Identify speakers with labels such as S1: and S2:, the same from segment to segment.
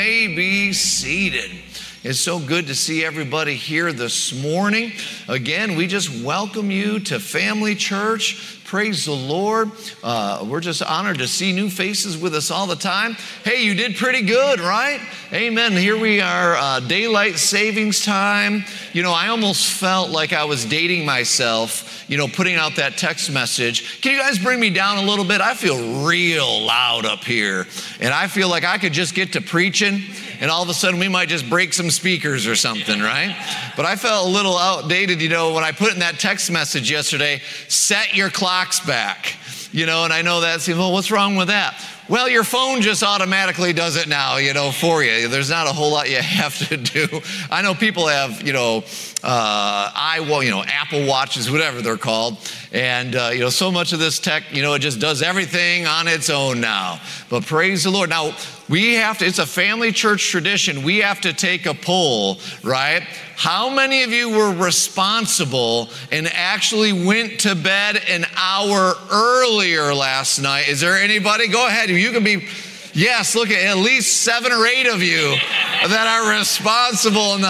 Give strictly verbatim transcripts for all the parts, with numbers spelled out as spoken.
S1: may be seated. It's so good to see everybody here this morning. Again, we just welcome you to Family Church. Praise the Lord. Uh, we're just honored to see new faces with us all the time. Hey, you did pretty good, right? Amen. Here we are, uh, daylight savings time. You know, I almost felt like I was dating myself, you know, putting out that text message. Can you guys bring me down a little bit? I feel real loud up here. And I feel like I could just get to preaching and all of a sudden we might just break some speakers or something, right? But I felt a little outdated, you know, when I put in that text message yesterday, set your clocks back, you know, and I know that's, well, what's wrong with that? Well, your phone just automatically does it now, you know, for you. There's not a whole lot you have to do. I know people have, you know, uh, I, you know, Apple Watches, whatever they're called. And, uh, you know, so much of this tech, you know, it just does everything on its own now. But praise the Lord. Now, we have to, it's a family church tradition. We have to take a poll, right? How many of you were responsible and actually went to bed an hour earlier last night? Is there anybody? Go ahead. You can be, yes, look at at least seven or eight of you that are responsible. In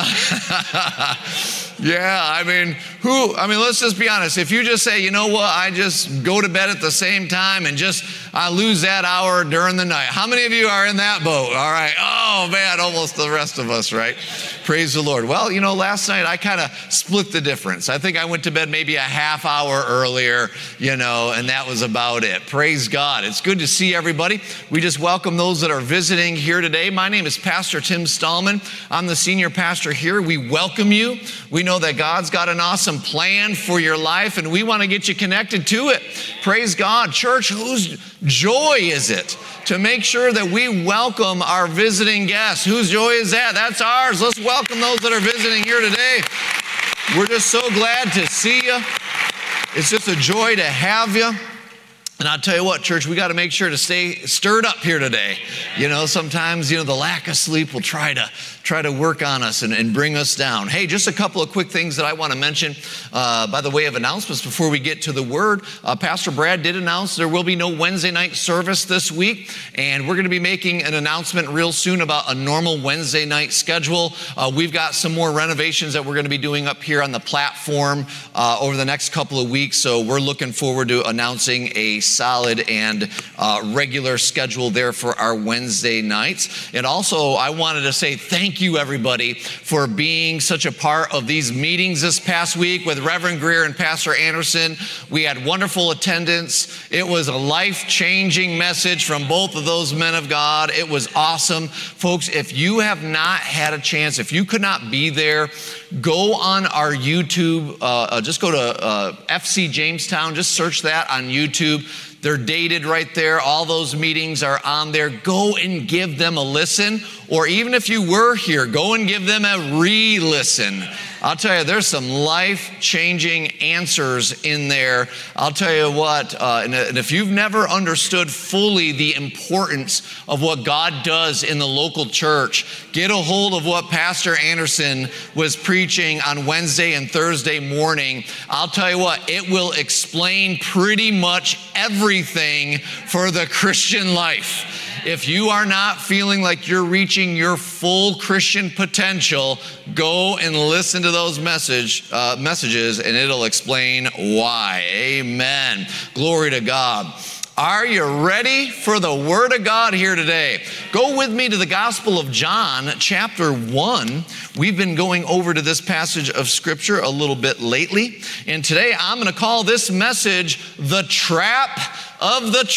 S1: the yeah, I mean, who, I mean, let's just be honest. If you just say, you know what, I just go to bed at the same time and just, I lose that hour during the night. How many of you are in that boat? All right. Oh, man, almost the rest of us, right? Praise the Lord. Well, you know, last night I kind of split the difference. I think I went to bed maybe a half hour earlier, you know, and that was about it. Praise God. It's good to see everybody. We just welcome those that are visiting here today. My name is Pastor Tim Stallman. I'm the senior pastor here. We welcome you. We know that God's got an awesome plan for your life, and we want to get you connected to it. Praise God. Church, whose joy is it to make sure that we welcome our visiting guests? Whose joy is that? That's ours. Let's welcome those that are visiting here today. We're just so glad to see you. It's just a joy to have you. And I'll tell you what, church, we got to make sure to stay stirred up here today. You know, sometimes, you know, the lack of sleep will try to try to work on us and, and bring us down. Hey, just a couple of quick things that I want to mention uh, by the way of announcements before we get to the word. Uh, Pastor Brad did announce there will be no Wednesday night service this week, and we're going to be making an announcement real soon about a normal Wednesday night schedule. Uh, we've got some more renovations that we're going to be doing up here on the platform uh, over the next couple of weeks, so we're looking forward to announcing a solid and uh, regular schedule there for our Wednesday nights. And also, I wanted to say thank you, everybody, for being such a part of these meetings this past week with Reverend Greer and Pastor Anderson. We had wonderful attendance. It was a life-changing message from both of those men of God. It was awesome. Folks, if you have not had a chance, if you could not be there, go on our YouTube. Uh, uh, just go to uh, F C Jamestown. Just search that on YouTube. They're dated right there. All those meetings are on there. Go and give them a listen. Or even if you were here, go and give them a re-listen. I'll tell you, there's some life-changing answers in there. I'll tell you what, uh, and, and if you've never understood fully the importance of what God does in the local church, get a hold of what Pastor Anderson was preaching on Wednesday and Thursday morning. I'll tell you what, it will explain pretty much everything for the Christian life. If you are not feeling like you're reaching your full Christian potential, go and listen to those message uh, messages, and it'll explain why. Amen. Glory to God. Are you ready for the Word of God here today? Go with me to the Gospel of John, chapter one. We've been going over to this passage of Scripture a little bit lately, and today I'm going to call this message, The Trap of the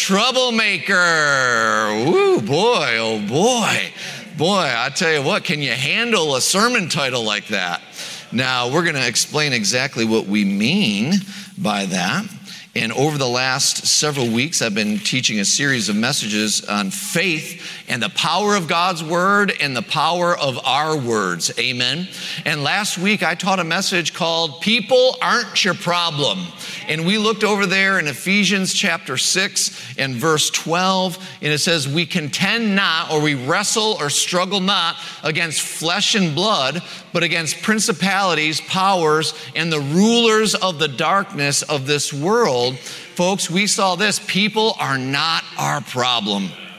S1: Troublemaker. Woo, boy, oh boy. Boy, I tell you what, can you handle a sermon title like that? Now, we're going to explain exactly what we mean by that. And over the last several weeks, I've been teaching a series of messages on faith and the power of God's word and the power of our words. Amen. And last week, I taught a message called People Aren't Your Problem. And we looked over there in Ephesians chapter six and verse twelve. And it says, we contend not, or we wrestle or struggle not against flesh and blood, but against principalities, powers, and the rulers of the darkness of this world. Folks, we saw this. People are not our problem.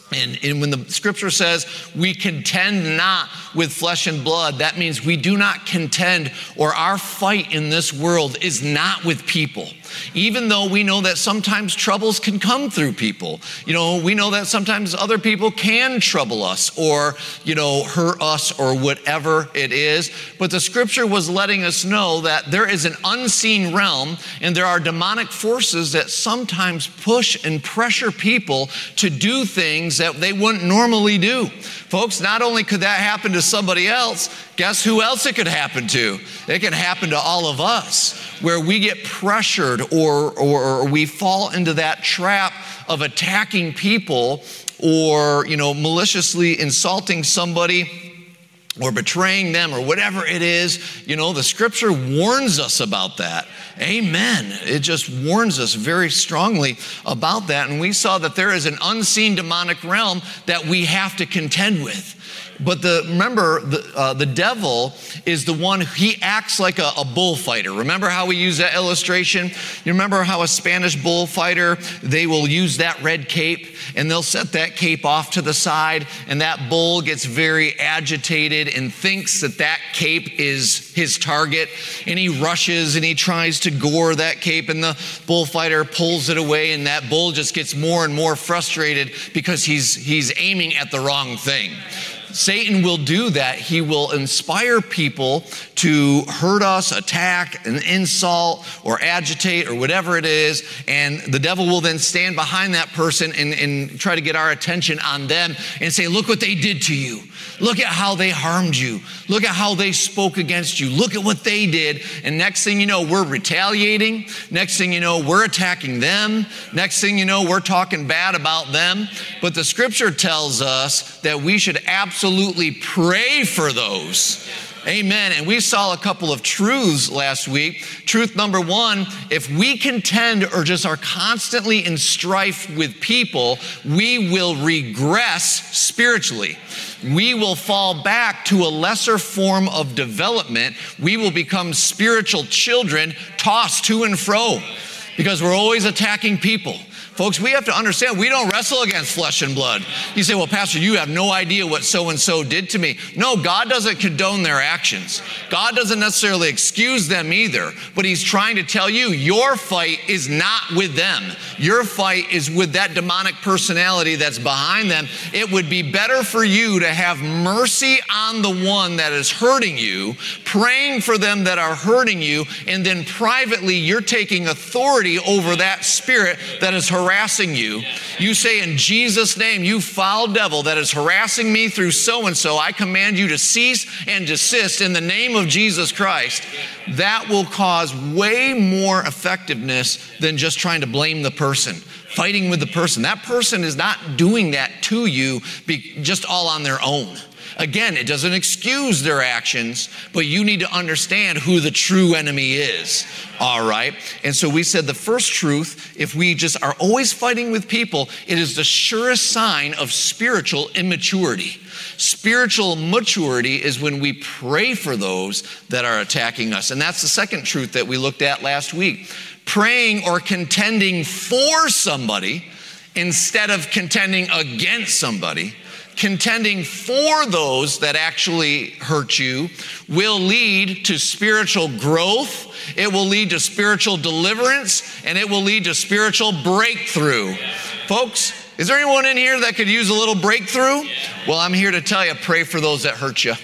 S1: And, and when the scripture says we contend not with flesh and blood, that means we do not contend, or our fight in this world is not with people. Even though we know that sometimes troubles can come through people. You know, we know that sometimes other people can trouble us or, you know, hurt us or whatever it is. But the scripture was letting us know that there is an unseen realm and there are demonic forces that sometimes push and pressure people to do things that they wouldn't normally do. Folks, not only could that happen to somebody else, guess who else it could happen to? It can happen to all of us, where we get pressured or, or, or we fall into that trap of attacking people or, you know, maliciously insulting somebody or betraying them or whatever it is. You know, the scripture warns us about that. Amen. It just warns us very strongly about that. And we saw that there is an unseen demonic realm that we have to contend with. But the remember, the, uh, the devil is the one, he acts like a, a bullfighter. Remember how we use that illustration? You remember how a Spanish bullfighter, they will use that red cape and they'll set that cape off to the side, and that bull gets very agitated and thinks that that cape is his target, and he rushes and he tries to gore that cape, and the bullfighter pulls it away, and that bull just gets more and more frustrated because he's he's aiming at the wrong thing. Satan will do that. He will inspire people to hurt us, attack, and insult, or agitate, or whatever it is. And the devil will then stand behind that person and, and try to get our attention on them and say, look what they did to you. Look at how they harmed you. Look at how they spoke against you. Look at what they did. And next thing you know, we're retaliating. Next thing you know, we're attacking them. Next thing you know, we're talking bad about them. But the scripture tells us that we should absolutely pray for those. Amen. And we saw a couple of truths last week. Truth number one, if we contend or just are constantly in strife with people, we will regress spiritually. We will fall back to a lesser form of development. We will become spiritual children tossed to and fro because we're always attacking people. Folks, we have to understand we don't wrestle against flesh and blood. You say, well, Pastor, you have no idea what so-and-so did to me. No, God doesn't condone their actions. God doesn't necessarily excuse them either. But he's trying to tell you your fight is not with them. Your fight is with that demonic personality that's behind them. It would be better for you to have mercy on the one that is hurting you, praying for them that are hurting you, and then privately you're taking authority over that spirit that is harassing harassing you. You say, in Jesus' name, you foul devil that is harassing me through so-and-so, I command you to cease and desist in the name of Jesus Christ. That will cause way more effectiveness than just trying to blame the person, fighting with the person. That person is not doing that to you just all on their own. Again, it doesn't excuse their actions, but you need to understand who the true enemy is. All right? And so we said the first truth, if we just are always fighting with people, it is the surest sign of spiritual immaturity. Spiritual maturity is when we pray for those that are attacking us. And that's the second truth that we looked at last week. Praying or contending for somebody instead of contending against somebody. Contending for those that actually hurt you will lead to spiritual growth. It will lead to spiritual deliverance, and it will lead to spiritual breakthrough. Folks, is there anyone in here that could use a little breakthrough? Well, I'm here to tell you, pray for those that hurt you.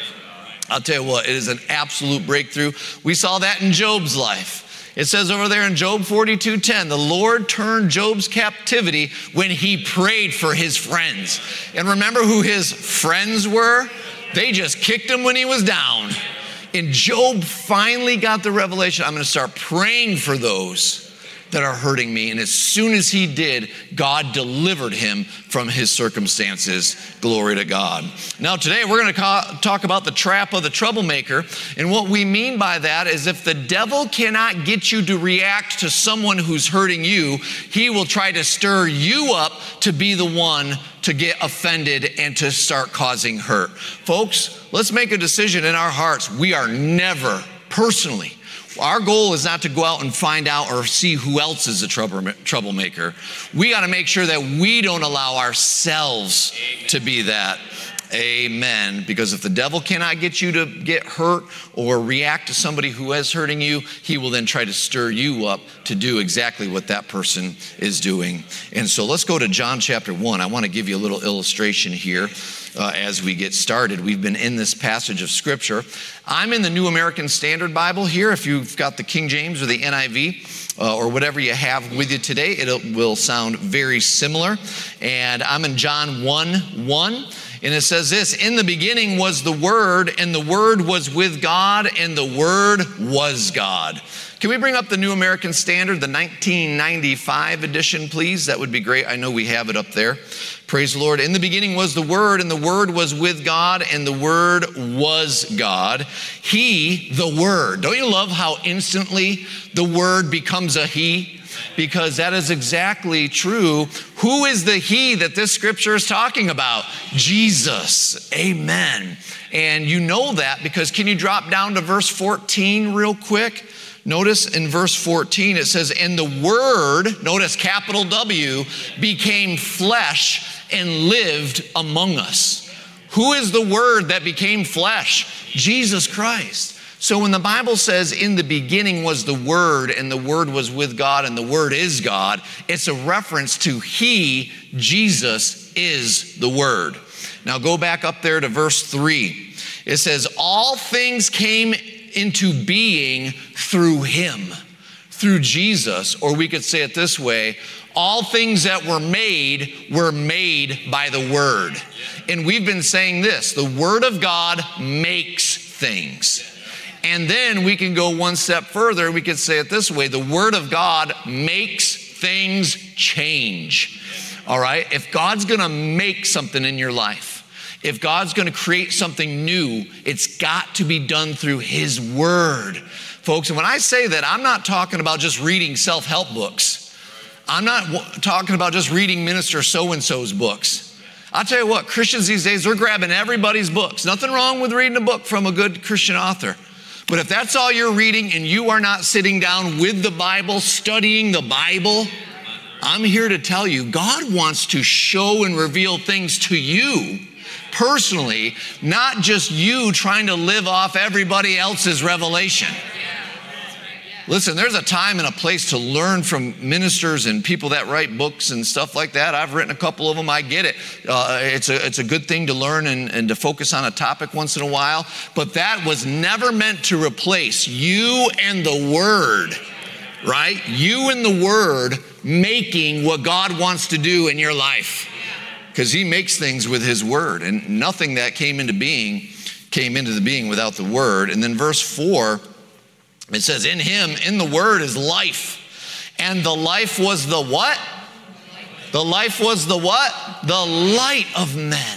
S1: I'll tell you what, it is an absolute breakthrough. We saw that in Job's life. It says over there in Job forty-two ten, the Lord turned Job's captivity when he prayed for his friends. And remember who his friends were? They just kicked him when he was down. And Job finally got the revelation, I'm going to start praying for those that are hurting me. And as soon as he did, God delivered him from his circumstances. Glory to God. Now today we're going to ca- talk about the trap of the troublemaker. And what we mean by that is if the devil cannot get you to react to someone who's hurting you, he will try to stir you up to be the one to get offended and to start causing hurt. Folks, let's make a decision in our hearts. We are never, personally, Our goal is not to go out and find out or see who else is a troublemaker. We got to make sure that we don't allow ourselves to be that. Amen. Because if the devil cannot get you to get hurt or react to somebody who is hurting you, he will then try to stir you up to do exactly what that person is doing. And so let's go to John chapter one. I want to give you a little illustration here uh, as we get started. We've been in this passage of scripture. I'm in the New American Standard Bible here. If you've got the King James or the N I V uh, or whatever you have with you today, it will sound very similar. And I'm in John one one. And it says this, in the beginning was the Word, and the Word was with God, and the Word was God. Can we bring up the New American Standard, the nineteen ninety-five edition, please? That would be great. I know we have it up there. Praise the Lord. In the beginning was the Word, and the Word was with God, and the Word was God. He, the Word. Don't you love how instantly the Word becomes a He? Because that is exactly true. Who is the He that this scripture is talking about? Jesus. Amen. And you know that because can you drop down to verse fourteen real quick? Notice in verse fourteen it says, and the Word, notice capital W, became flesh and lived among us. Who is the Word that became flesh? Jesus Christ. So when the Bible says in the beginning was the Word and the Word was with God and the Word is God, it's a reference to He, Jesus, is the Word. Now go back up there to verse three. It says, all things came into being through Him, through Jesus, or we could say it this way, all things that were made were made by the Word. And we've been saying this, the Word of God makes things. And then we can go one step further. We could say it this way. The Word of God makes things change. All right? If God's going to make something in your life, if God's going to create something new, it's got to be done through His Word. Folks, and when I say that, I'm not talking about just reading self-help books. I'm not w- talking about just reading Minister so-and-so's books. I'll tell you what, Christians these days, they're grabbing everybody's books. Nothing wrong with reading a book from a good Christian author. But if that's all you're reading and you are not sitting down with the Bible, studying the Bible, I'm here to tell you, God wants to show and reveal things to you personally, not just you trying to live off everybody else's revelation. Listen, there's a time and a place to learn from ministers and people that write books and stuff like that. I've written a couple of them. I get it. Uh, it's a it's a good thing to learn and, and to focus on a topic once in a while. But that was never meant to replace you and the Word, right? You and the Word making what God wants to do in your life. Because He makes things with His Word. And nothing that came into being came into the being without the Word. And then verse four, it says, in Him, in the Word is life. And the life was the what? The life was the what? The light of men.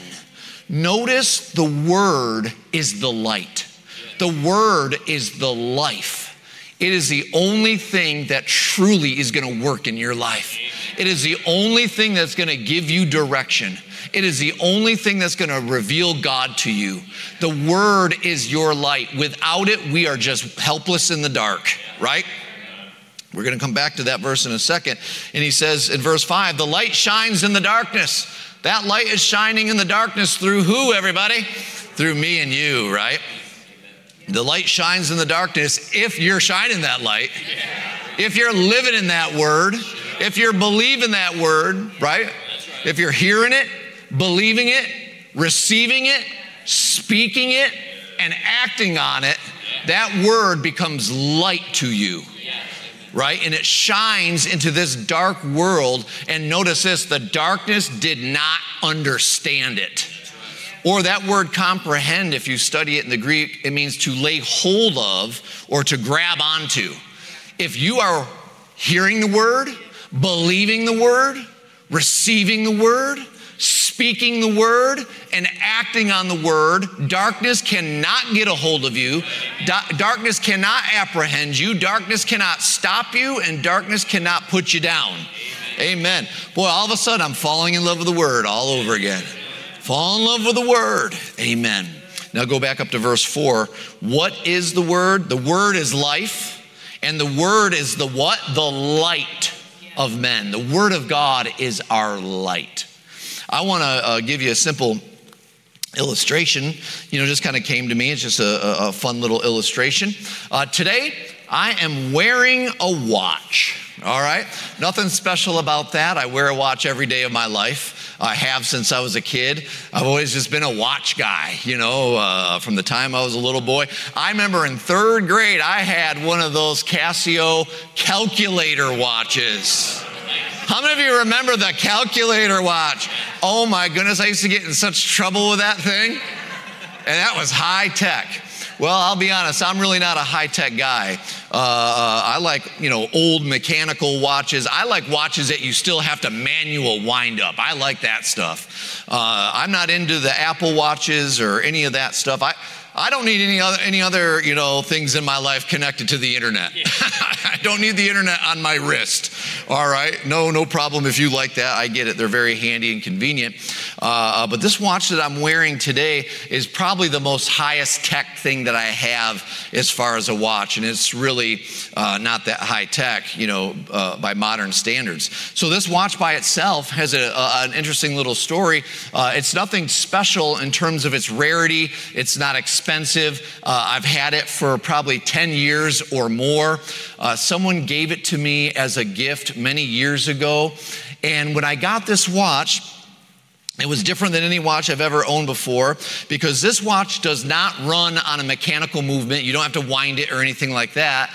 S1: Notice the Word is the light. The Word is the life. It is the only thing that truly is going to work in your life. It is the only thing that's going to give you direction. It is the only thing that's going to reveal God to you. The Word is your light. Without it, we are just helpless in the dark, right? We're going to come back to that verse in a second. And he says in verse five, the light shines in the darkness. That light is shining in the darkness through who, everybody? Through me and you, right? The light shines in the darkness if you're shining that light. If you're living in that Word. If you're believing that Word, right? If you're hearing it, believing it, receiving it, speaking it, and acting on it, that Word becomes light to you, right? And it shines into this dark world. And notice this, the darkness did not understand it. Or that word comprehend, if you study it in the Greek, it means to lay hold of or to grab onto. If you are hearing the Word, believing the Word, receiving the Word, speaking the Word, and acting on the Word, darkness cannot get a hold of you. Da- darkness cannot apprehend you. Darkness cannot stop you, and darkness cannot put you down. Amen. Boy, all of a sudden, I'm falling in love with the Word all over again. Fall in love with the Word. Amen. Now go back up to verse four. What is the Word? The Word is life. And the word is the what? The light of men. The word of God is our light. I want to uh, give you a simple illustration. You know, just kind of came to me. It's just a, a fun little illustration. Uh, today, I am wearing a watch. All right? Nothing special about that. I wear a watch every day of my life. I have since I was a kid. I've always just been a watch guy, you know, uh, from the time I was a little boy. I remember in third grade, I had one of those Casio calculator watches. How many of you remember the calculator watch? Oh my goodness, I used to get in such trouble with that thing. And that was high tech. Well, I'll be honest, I'm really not a high-tech guy. Uh, uh, I like, you know, old mechanical watches. I like watches that you still have to manual wind up. I like that stuff. Uh, I'm not into the Apple watches or any of that stuff. I, I don't need any other, any other, you know, things in my life connected to the internet. Yeah. I don't need the internet on my wrist. All right, no, no problem if you like that. I get it. They're very handy and convenient. Uh, but this watch that I'm wearing today is probably the most highest tech thing that I have as far as a watch, and it's really uh, not that high tech, you know, uh, by modern standards. So this watch by itself has a, a, an interesting little story. Uh, it's nothing special in terms of its rarity. It's not expensive. Expensive. Uh, I've had it for probably ten years or more. Uh, someone gave it to me as a gift many years ago. And when I got this watch, it was different than any watch I've ever owned before, because this watch does not run on a mechanical movement. You don't have to wind it or anything like that.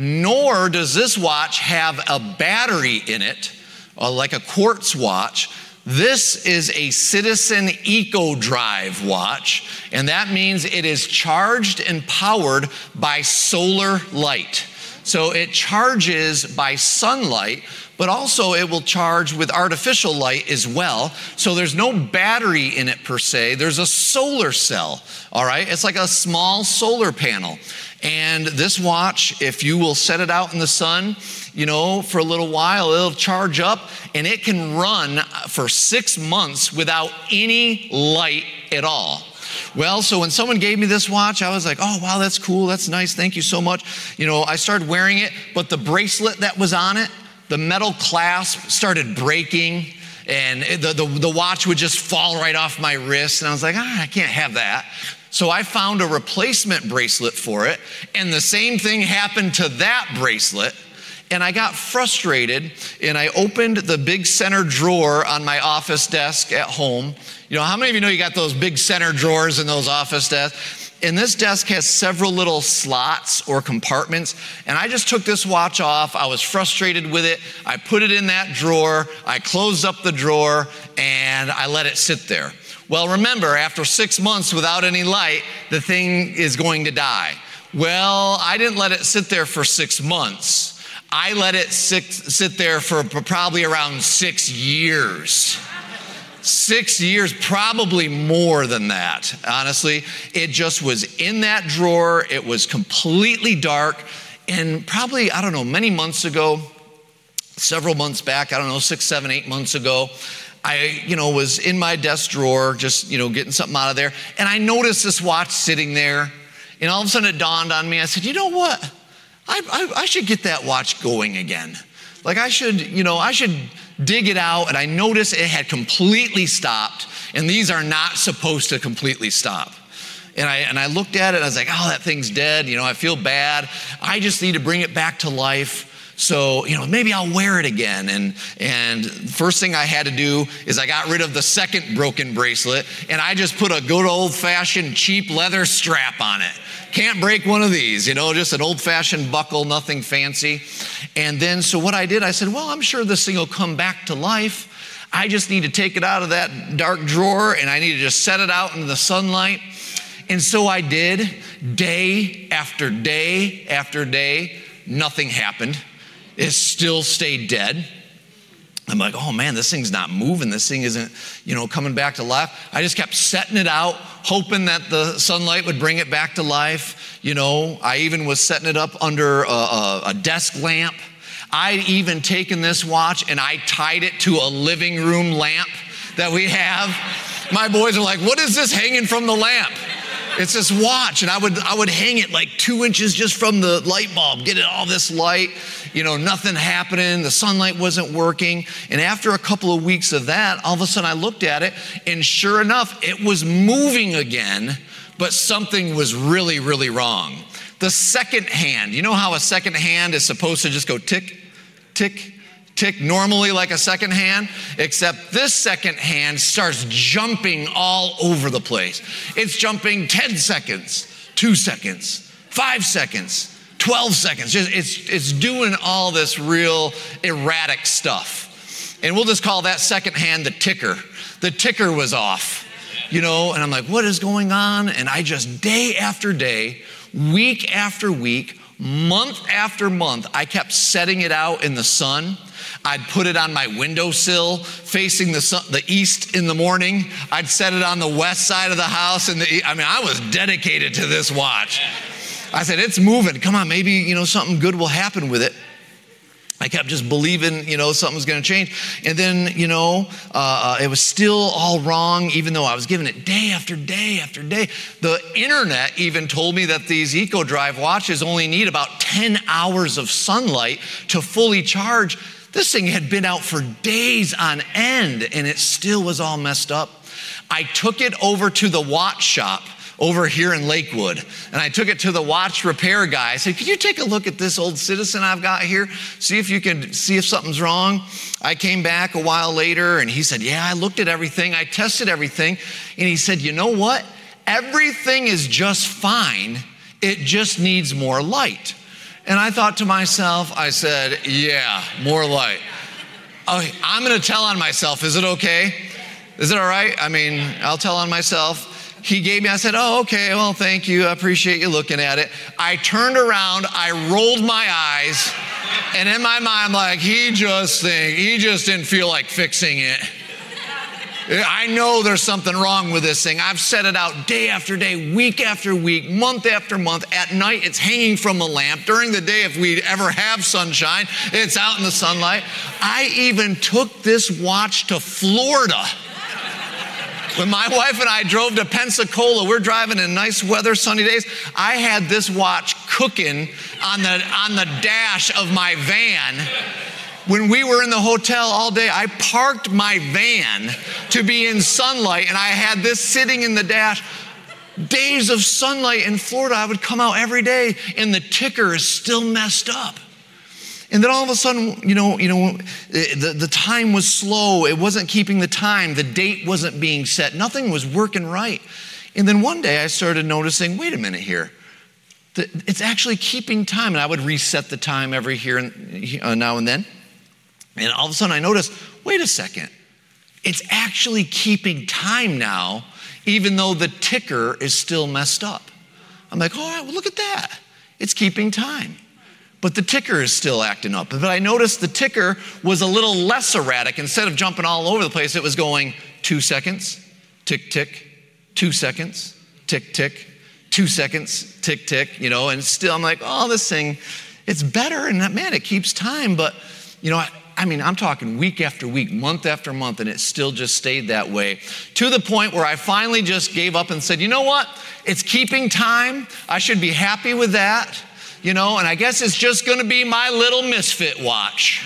S1: Nor does this watch have a battery in it, uh, like a quartz watch. This is a Citizen EcoDrive watch, and that means it is charged and powered by solar light. So it charges by sunlight, but also it will charge with artificial light as well. So there's no battery in it per se. There's a solar cell, all right? It's like a small solar panel. And this watch, if you will set it out in the sun, you know, for a little while, it'll charge up, and it can run for six months without any light at all. Well, so when someone gave me this watch, I was like, oh, wow, that's cool. That's nice. Thank you so much. You know, I started wearing it, but the bracelet that was on it, the metal clasp started breaking, and the, the, the watch would just fall right off my wrist. And I was like, ah, I can't have that. So I found a replacement bracelet for it, and the same thing happened to that bracelet. And I got frustrated, and I opened the big center drawer on my office desk at home. You know, how many of you know you got those big center drawers in those office desks? And this desk has several little slots or compartments, and I just took this watch off. I was frustrated with it. I put it in that drawer. I closed up the drawer, and I let it sit there. Well, remember, after six months without any light, the thing is going to die. Well, I didn't let it sit there for six months. I let it sit, sit there for probably around six years. Six years, probably more than that, honestly. It just was in that drawer. It was completely dark. And probably, I don't know, many months ago, several months back, I don't know, six, seven, eight months ago, I, you know, was in my desk drawer, just, you know, getting something out of there. And I noticed this watch sitting there. And all of a sudden it dawned on me. I said, you know what? I, I, I should get that watch going again. Like I should, you know, I should dig it out. And I noticed it had completely stopped. And these are not supposed to completely stop. And I, and I looked at it and I was like, oh, that thing's dead. You know, I feel bad. I just need to bring it back to life. So, you know, maybe I'll wear it again. And and first thing I had to do is I got rid of the second broken bracelet, and I just put a good old-fashioned cheap leather strap on it. Can't break one of these, you know, just an old-fashioned buckle, nothing fancy. And then, so what I did, I said, well, I'm sure this thing will come back to life. I just need to take it out of that dark drawer, and I need to just set it out in the sunlight. And so I did, day after day after day. Nothing happened. It still stayed dead. I'm like, oh man, this thing's not moving. This thing isn't, you know, coming back to life. I just kept setting it out, hoping that the sunlight would bring it back to life. You know, I even was setting it up under a, a, a desk lamp. I'd even taken this watch and I tied it to a living room lamp that we have. My boys are like, what is this hanging from the lamp? It's this watch, and I would I would hang it like two inches just from the light bulb, get it all this light, you know, nothing happening, the sunlight wasn't working. And after a couple of weeks of that, all of a sudden I looked at it, and sure enough, it was moving again, but something was really, really wrong. The second hand, you know how a second hand is supposed to just go tick, tick, tick normally like a second hand, except this second hand starts jumping all over the place. It's jumping ten seconds, two seconds, five seconds, twelve seconds. Just, it's, it's doing all this real erratic stuff. And we'll just call that second hand the ticker. The ticker was off, you know, and I'm like, what is going on? And I just, day after day, week after week, month after month, I kept setting it out in the sun. I'd put it on my windowsill facing the sun, the east in the morning. I'd set it on the west side of the house. And the, I mean, I was dedicated to this watch. I said, it's moving. Come on, maybe, you know, something good will happen with it. I kept just believing, you know, something's going to change. And then, you know, uh, it was still all wrong, even though I was giving it day after day after day. The internet even told me that these EcoDrive watches only need about ten hours of sunlight to fully charge. This thing had been out for days on end, and it still was all messed up. I took it over to the watch shop over here in Lakewood, and I took it to the watch repair guy. I said, could you take a look at this old Citizen I've got here? See if you can see if something's wrong. I came back a while later, and he said, yeah, I looked at everything. I tested everything. And he said, you know what? Everything is just fine. It just needs more light. And I thought to myself, I said, yeah, more light. Okay, I'm going to tell on myself. Is it okay? Is it all right? I mean, I'll tell on myself. He gave me, I said, oh, okay, well, thank you. I appreciate you looking at it. I turned around, I rolled my eyes, and in my mind, I'm like, he just think, he just didn't feel like fixing it. I know there's something wrong with this thing. I've set it out day after day, week after week, month after month. At night, it's hanging from a lamp. During the day, if we ever have sunshine, it's out in the sunlight. I even took this watch to Florida. When my wife and I drove to Pensacola, we're driving in nice weather, sunny days. I had this watch cooking on the, on the dash of my van. When we were in the hotel all day, I parked my van to be in sunlight, and I had this sitting in the dash. Days of sunlight in Florida, I would come out every day, and the ticker is still messed up. And then all of a sudden, you know, you know, the, the time was slow. It wasn't keeping the time. The date wasn't being set. Nothing was working right. And then one day I started noticing, wait a minute here. The, it's actually keeping time. And I would reset the time every here and uh, now and then. And all of a sudden I noticed, wait a second. It's actually keeping time now, even though the ticker is still messed up. I'm like, all right, well, look at that. It's keeping time. But the ticker is still acting up. But I noticed the ticker was a little less erratic. Instead of jumping all over the place, it was going two seconds, tick, tick, two seconds, tick, tick, two seconds, tick, tick, you know, and still I'm like, oh, this thing, it's better. And that, man, it keeps time. But, you know, I, I mean, I'm talking week after week, month after month, and it still just stayed that way. To the point where I finally just gave up and said, you know what? It's keeping time. I should be happy with that. You know, and I guess it's just going to be my little misfit watch.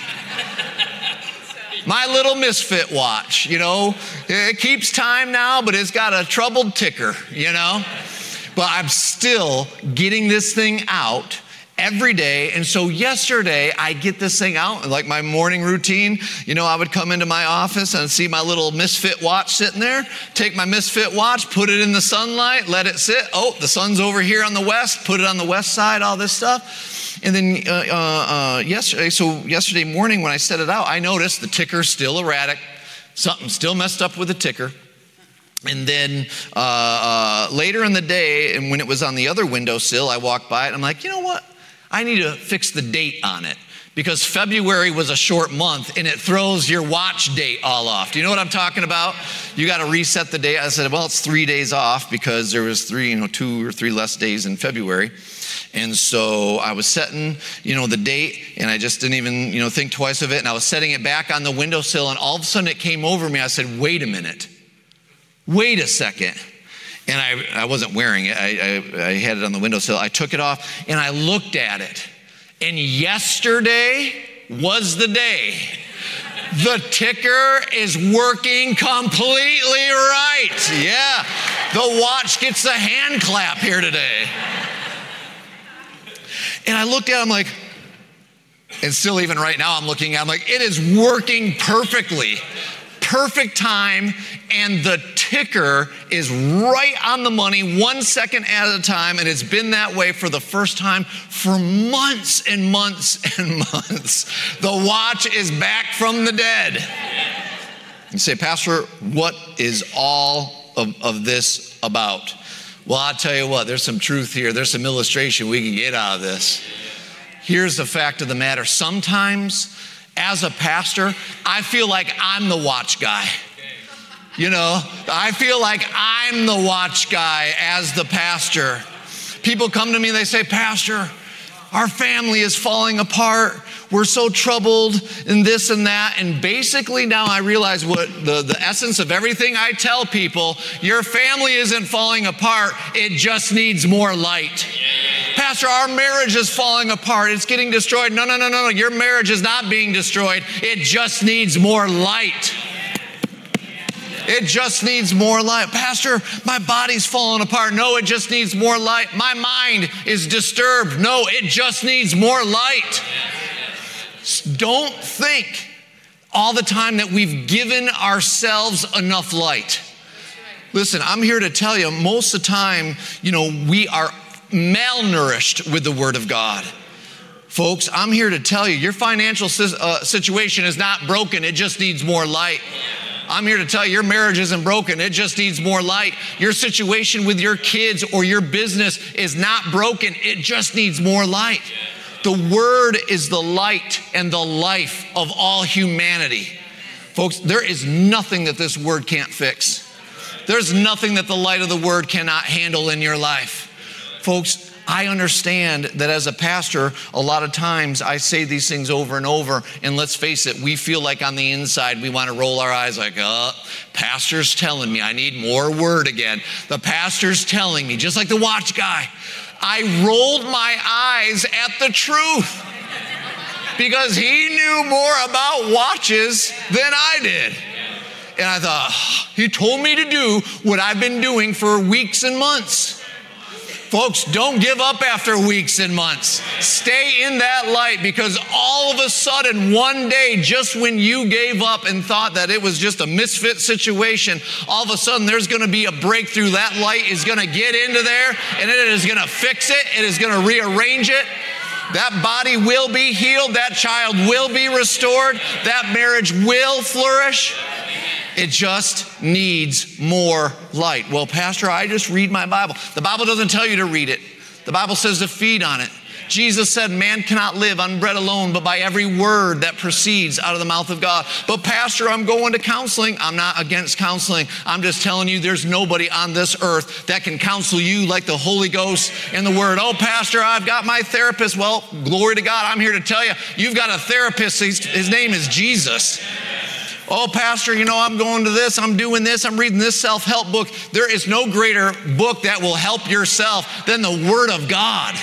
S1: My little misfit watch, you know. It keeps time now, but it's got a troubled ticker, you know. But I'm still getting this thing out every day. And so yesterday, I get this thing out, like my morning routine. You know, I would come into my office and see my little misfit watch sitting there, take my misfit watch, put it in the sunlight, let it sit. Oh, the sun's over here on the west, put it on the west side, all this stuff. And then uh, uh, uh, yesterday, so yesterday morning when I set it out, I noticed the ticker's still erratic. Something still messed up with the ticker. And then uh, uh, later in the day, and when it was on the other windowsill, I walked by it, and I'm like, you know what? I need to fix the date on it, because February was a short month and it throws your watch date all off. Do you know what I'm talking about? You got to reset the date. I said, well, it's three days off because there was three, you know, two or three less days in February. And so I was setting, you know, the date, and I just didn't even, you know, think twice of it. And I was setting it back on the windowsill, and all of a sudden it came over me. I said, wait a minute. Wait a second. And I, I wasn't wearing it. I, I, I had it on the windowsill. I took it off and I looked at it. And yesterday was the day. The ticker is working completely right. Yeah, the watch gets the hand clap here today. And I looked at it, I'm like, and still even right now I'm looking at it, I'm like, it is working perfectly. Perfect time, and the ticker is right on the money, one second at a time, and it's been that way for the first time for months and months and months. The watch is back from the dead. You say, Pastor, what is all of, of this about? Well, I'll tell you what, there's some truth here. There's some illustration we can get out of this. Here's the fact of the matter. Sometimes, as a pastor, I feel like I'm the watch guy. You know, I feel like I'm the watch guy as the pastor. People come to me and they say, Pastor, our family is falling apart. We're so troubled and this and that. And basically now I realize what the, the essence of everything I tell people, your family isn't falling apart. It just needs more light. Pastor, our marriage is falling apart. It's getting destroyed. No, no, no, no, no. Your marriage is not being destroyed. It just needs more light. It just needs more light. Pastor, my body's falling apart. No, it just needs more light. My mind is disturbed. No, it just needs more light. Don't think all the time that we've given ourselves enough light. Listen, I'm here to tell you, most of the time, you know, we are malnourished with the Word of God. Folks, I'm here to tell you, your financial uh, situation is not broken. It just needs more light. I'm here to tell you, your marriage isn't broken. It just needs more light. Your situation with your kids or your business is not broken. It just needs more light. The Word is the light and the life of all humanity. Folks, there is nothing that this Word can't fix. There's nothing that the light of the Word cannot handle in your life. Folks, I understand that as a pastor, a lot of times I say these things over and over, and let's face it, we feel like on the inside we want to roll our eyes like, uh, pastor's telling me I need more word again. The pastor's telling me, just like the watch guy, I rolled my eyes at the truth because he knew more about watches than I did. And I thought, he told me to do what I've been doing for weeks and months. Folks, don't give up after weeks and months. Stay in that light, because all of a sudden, one day, just when you gave up and thought that it was just a misfit situation, all of a sudden there's going to be a breakthrough. That light is going to get into there, and it is going to fix it. It is going to rearrange it. That body will be healed. That child will be restored. That marriage will flourish. It just needs more light. Well, Pastor, I just read my Bible. The Bible doesn't tell you to read it. The Bible says to feed on it. Jesus said, man cannot live on bread alone, but by every word that proceeds out of the mouth of God. But Pastor, I'm going to counseling. I'm not against counseling. I'm just telling you, there's nobody on this earth that can counsel you like the Holy Ghost and the Word. Oh, Pastor, I've got my therapist. Well, glory to God. I'm here to tell you, you've got a therapist. His name is Jesus. Oh, Pastor, you know, I'm going to this, I'm doing this, I'm reading this self-help book. There is no greater book that will help yourself than the Word of God.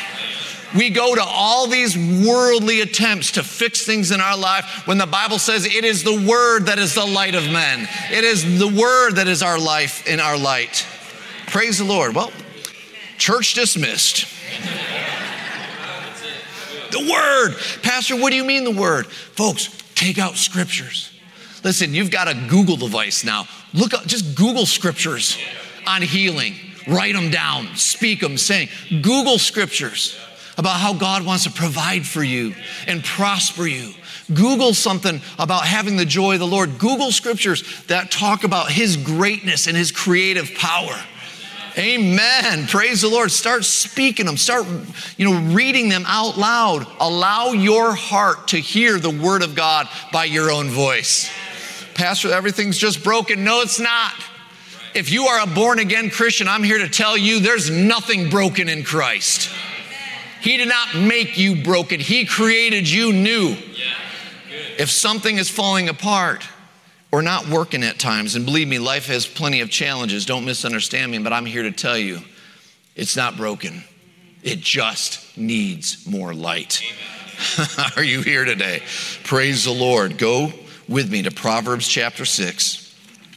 S1: We go to all these worldly attempts to fix things in our life when the Bible says it is the Word that is the light of men. It is the Word that is our life and our light. Praise the Lord. Well, church dismissed. The Word. Pastor, what do you mean the Word? Folks, take out scriptures. Listen, you've got a Google device now. Look up, just Google scriptures on healing. Write them down, speak them, sing. Google scriptures about how God wants to provide for you and prosper you. Google something about having the joy of the Lord. Google scriptures that talk about His greatness and His creative power. Amen. Praise the Lord. Start speaking them. Start, you know, reading them out loud. Allow your heart to hear the Word of God by your own voice. Pastor, everything's just broken. No, it's not. If you are a born-again Christian, I'm here to tell you there's nothing broken in Christ. He did not make you broken. He created you new. If something is falling apart, or not working at times. And believe me, life has plenty of challenges. Don't misunderstand me, but I'm here to tell you, it's not broken. It just needs more light. Are you here today? Praise the Lord. Go with me to Proverbs chapter six.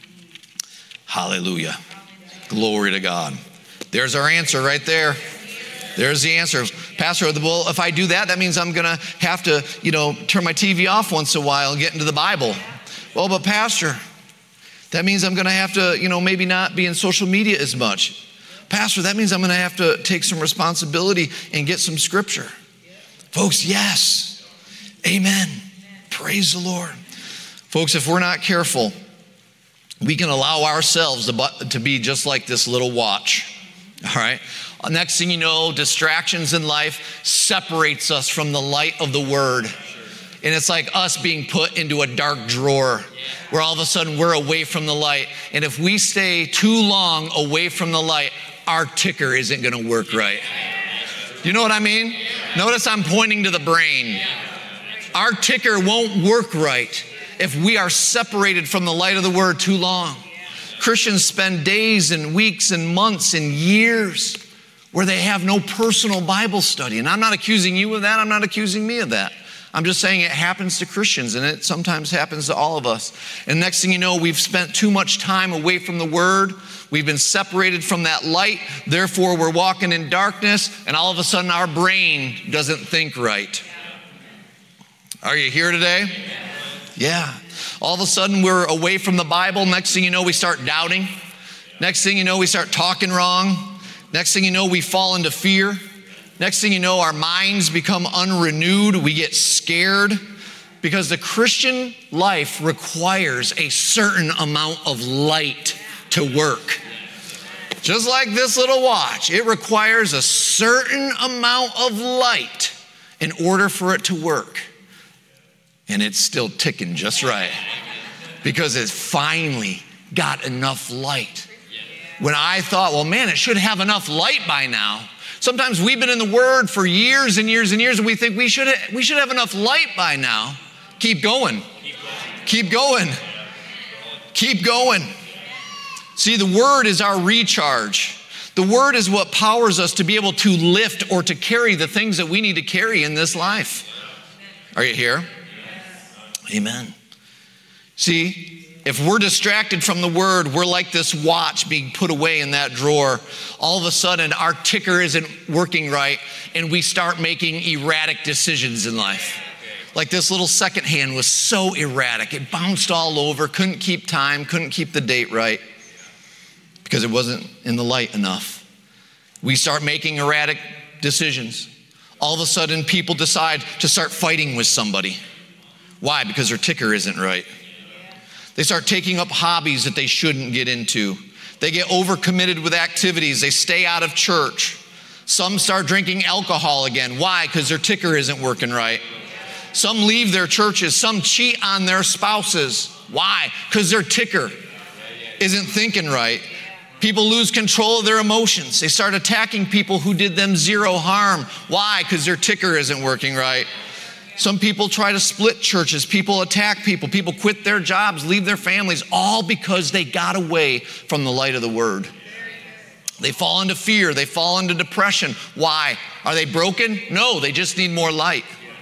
S1: Hallelujah. Glory to God. There's our answer right there. There's the answer. Pastor, well, if I do that, that means I'm going to have to, you know, turn my T V off once in a while and get into the Bible. Well, but Pastor, that means I'm going to have to, you know, maybe not be in social media as much. Pastor, that means I'm going to have to take some responsibility and get some scripture. Folks, yes. Amen. Praise the Lord. Folks, if we're not careful, we can allow ourselves to, to be just like this little watch. All right? Next thing you know, distractions in life separates us from the light of the Word. And it's like us being put into a dark drawer where all of a sudden we're away from the light. And if we stay too long away from the light, our ticker isn't going to work right. You know what I mean? Notice I'm pointing to the brain. Our ticker won't work right if we are separated from the light of the Word too long. Christians spend days and weeks and months and years where they have no personal Bible study. And I'm not accusing you of that. I'm not accusing me of that. I'm just saying it happens to Christians, and it sometimes happens to all of us. And next thing you know, we've spent too much time away from the Word. We've been separated from that light. Therefore, we're walking in darkness, and all of a sudden our brain doesn't think right. Are you here today? Yeah. All of a sudden we're away from the Bible. Next thing you know, we start doubting. Next thing you know, we start talking wrong. Next thing you know, we fall into fear. Next thing you know, our minds become unrenewed. We get scared because the Christian life requires a certain amount of light to work. Just like this little watch, it requires a certain amount of light in order for it to work. And it's still ticking just right because it's finally got enough light. When I thought, well, man, it should have enough light by now. Sometimes we've been in the Word for years and years and years, and we think we should we should have enough light by now. Keep going. Keep going. Keep going. See, the Word is our recharge. The Word is what powers us to be able to lift or to carry the things that we need to carry in this life. Are you here? Amen. See, if we're distracted from the Word, we're like this watch being put away in that drawer. All of a sudden, our ticker isn't working right, and we start making erratic decisions in life. Like this little second hand was so erratic. It bounced all over, couldn't keep time, couldn't keep the date right because it wasn't in the light enough. We start making erratic decisions. All of a sudden, people decide to start fighting with somebody. Why? Because their ticker isn't right. They start taking up hobbies that they shouldn't get into. They get overcommitted with activities. They stay out of church. Some start drinking alcohol again. Why? Because their ticker isn't working right. Some leave their churches. Some cheat on their spouses. Why? Because their ticker isn't thinking right. People lose control of their emotions. They start attacking people who did them zero harm. Why? Because their ticker isn't working right. Some people try to split churches. People attack people. People quit their jobs, leave their families, all because they got away from the light of the Word. They fall into fear. They fall into depression. Why? Are they broken? No, they just need more light.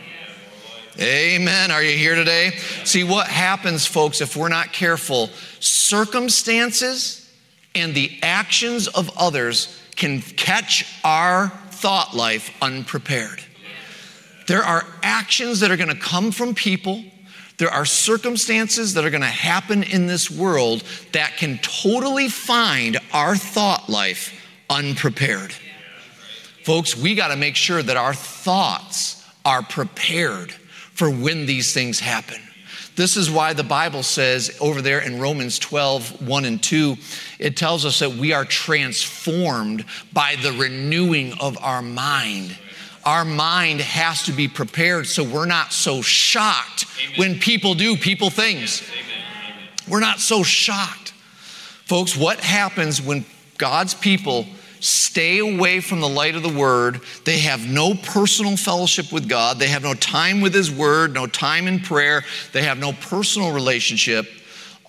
S1: Amen. Are you here today? See, what happens, folks, if we're not careful, circumstances and the actions of others can catch our thought life unprepared. There are actions that are going to come from people. There are circumstances that are going to happen in this world that can totally find our thought life unprepared. Folks, we got to make sure that our thoughts are prepared for when these things happen. This is why the Bible says over there in Romans twelve, one and two, it tells us that we are transformed by the renewing of our mind. Our mind has to be prepared so we're not so shocked Amen. When people do people things. Amen. We're not so shocked. Folks, what happens when God's people stay away from the light of the Word? They have no personal fellowship with God. They have no time with His Word, no time in prayer. They have no personal relationship.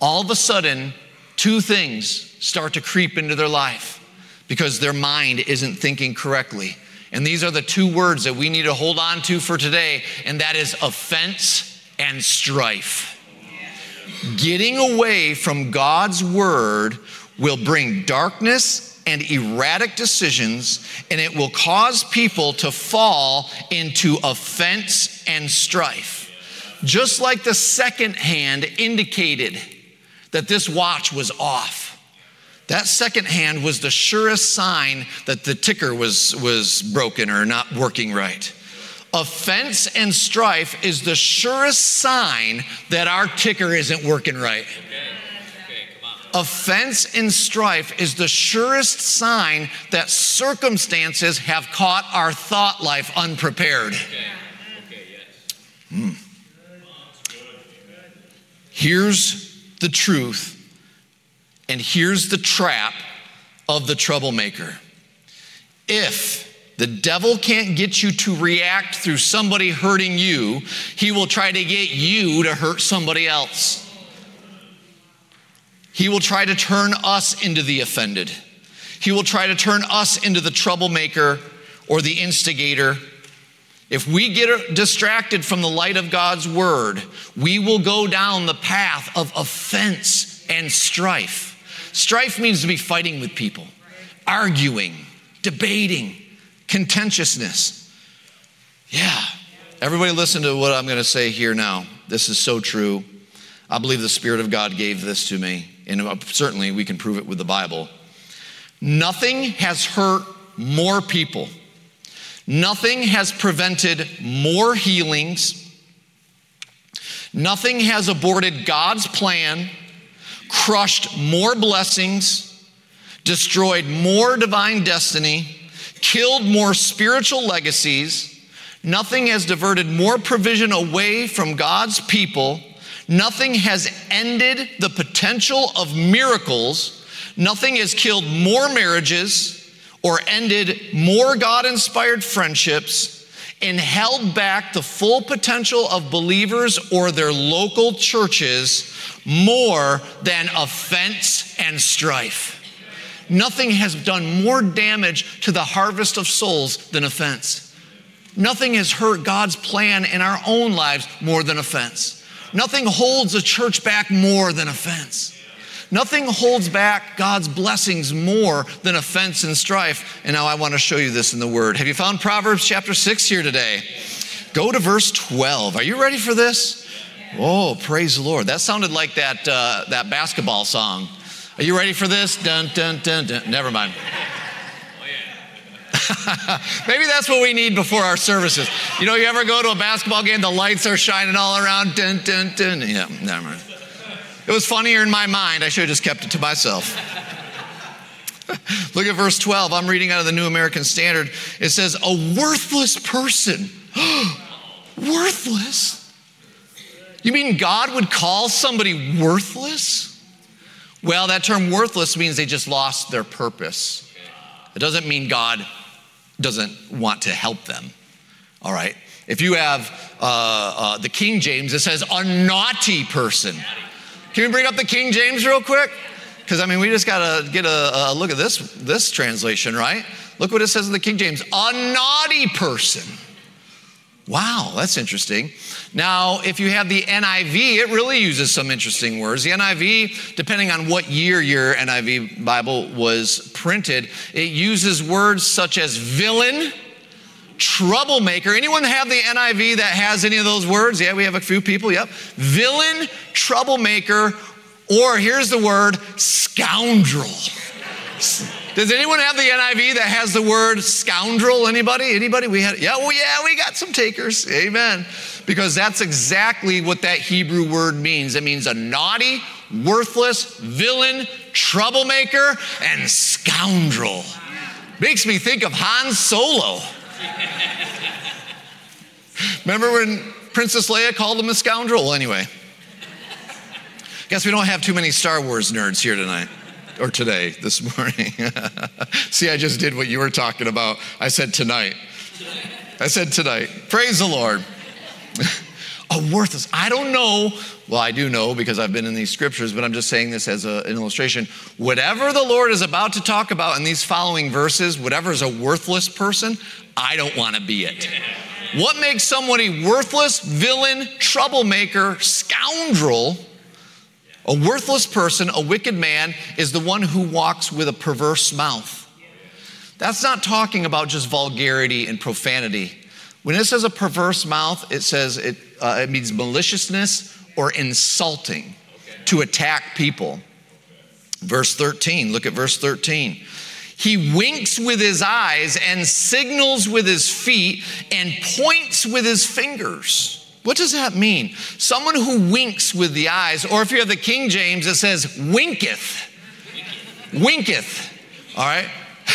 S1: all of a sudden, two things start to creep into their life because their mind isn't thinking correctly. And these are the two words that we need to hold on to for today, and that is offense and strife. Getting away from God's word will bring darkness and erratic decisions, and it will cause people to fall into offense and strife. Just like the second hand indicated that this watch was off. That second hand was the surest sign that the ticker was, was broken or not working right. Offense and strife is the surest sign that our ticker isn't working right. Okay. Okay, come on. Offense and strife is the surest sign that circumstances have caught our thought life unprepared. Okay. Okay, yes. Hmm. Here's the truth. And here's the trap of the troublemaker. If the devil can't get you to react through somebody hurting you, he will try to get you to hurt somebody else. He will try to turn us into the offended. He will try to turn us into the troublemaker or the instigator. If we get distracted from the light of God's word, we will go down the path of offense and strife. Strife means to be fighting with people, arguing, debating, contentiousness. Yeah. Everybody listen to what I'm going to say here now. This is so true. I believe the Spirit of God gave this to me, and certainly we can prove it with the Bible. Nothing has hurt more people. Nothing has prevented more healings. Nothing has aborted God's plan, crushed more blessings, destroyed more divine destiny, killed more spiritual legacies. Nothing has diverted more provision away from God's people. Nothing has ended the potential of miracles. Nothing has killed more marriages or ended more God-inspired friendships and held back the full potential of believers or their local churches more than offense and strife. Nothing has done more damage to the harvest of souls than offense. Nothing has hurt God's plan in our own lives more than offense. Nothing holds a church back more than offense. Nothing holds back God's blessings more than offense and strife. And now I want to show you this in the Word. Have you found Proverbs chapter six here today? Go to verse twelve. Are you ready for this? Oh, praise the Lord. That sounded like that uh, that basketball song. Are you ready for this? Dun, dun, dun, dun. Never mind. Maybe that's what we need before our services. You know, you ever go to a basketball game, the lights are shining all around. Dun, dun, dun. Yeah, never mind. It was funnier in my mind. I should have just kept it to myself. Look at verse twelve. I'm reading out of the New American Standard. It says, a worthless person. Worthless? You mean God would call somebody worthless? Well, that term worthless means they just lost their purpose. It doesn't mean God doesn't want to help them. All right? If you have uh, uh, the King James, it says a naughty person. Can we bring up the King James real quick? Because, I mean, we just got to get a, a look at this, this translation, right? Look what it says in the King James. A naughty person. Wow, that's interesting. Now, if you have the N I V, it really uses some interesting words. The N I V, depending on what year your N I V Bible was printed, it uses words such as villain, troublemaker. Anyone have the N I V that has any of those words? Yeah, we have a few people, yep. Villain, troublemaker, or here's the word, scoundrel. Does anyone have the N I V that has the word scoundrel? Anybody? Anybody? We had, yeah, well, yeah, we got some takers. Amen. Because that's exactly what that Hebrew word means. It means a naughty, worthless, villain, troublemaker, and scoundrel. Makes me think of Han Solo. Remember when Princess Leia called him a scoundrel? Well, anyway. Guess we don't have too many Star Wars nerds here tonight. Or today, this morning. See, I just did what you were talking about. I said tonight. I said tonight. Praise the Lord. A worthless, I don't know. Well, I do know because I've been in these scriptures, but I'm just saying this as a, an illustration. Whatever the Lord is about to talk about in these following verses, whatever is a worthless person, I don't want to be it. What makes somebody worthless, villain, troublemaker, scoundrel? A worthless person, a wicked man, is the one who walks with a perverse mouth. That's not talking about just vulgarity and profanity. When it says a perverse mouth, it says it, uh, it means maliciousness or insulting, to attack people. Verse thirteen, look at verse thirteen. He winks with his eyes and signals with his feet and points with his fingers. What does that mean? Someone who winks with the eyes, or if you have the King James, it says winketh. Winketh, all right?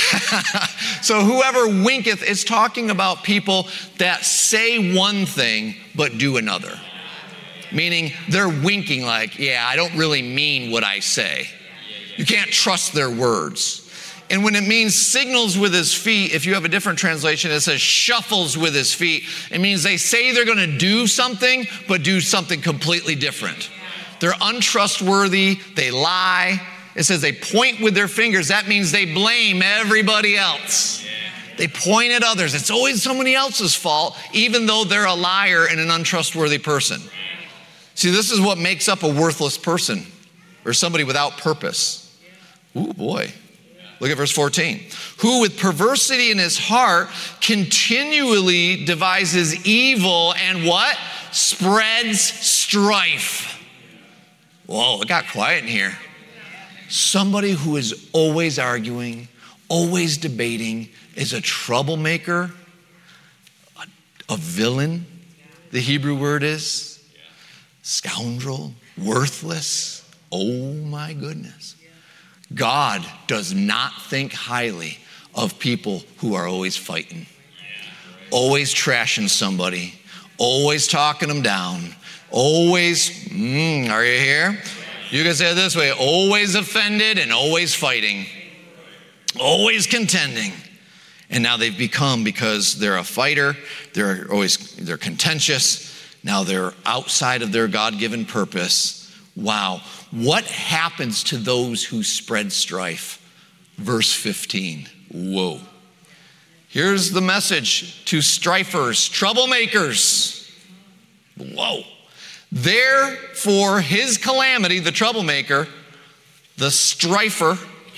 S1: So whoever winketh is talking about people that say one thing but do another. Meaning they're winking like, yeah, I don't really mean what I say. You can't trust their words. And when it means signals with his feet, if you have a different translation, it says shuffles with his feet. It means they say they're going to do something, but do something completely different. They're untrustworthy. They lie. It says they point with their fingers. That means they blame everybody else. They point at others. It's always somebody else's fault, even though they're a liar and an untrustworthy person. See, this is what makes up a worthless person or somebody without purpose. Ooh, boy. Look at verse fourteen. Who with perversity in his heart continually devises evil and what? Spreads strife. Whoa, it got quiet in here. Somebody who is always arguing, always debating, is a troublemaker, a, a villain, the Hebrew word is, scoundrel, worthless. Oh my goodness. God does not think highly of people who are always fighting, always trashing somebody, always talking them down, always, mm, are you here? You can say it this way, always offended and always fighting, always contending. And now they've become, because they're a fighter, they're always, they're contentious. Now they're outside of their God-given purpose. Wow. What happens to those who spread strife? Verse fifteen. Whoa. Here's the message to strifers, troublemakers. Whoa. Therefore, his calamity, the troublemaker, the strifer,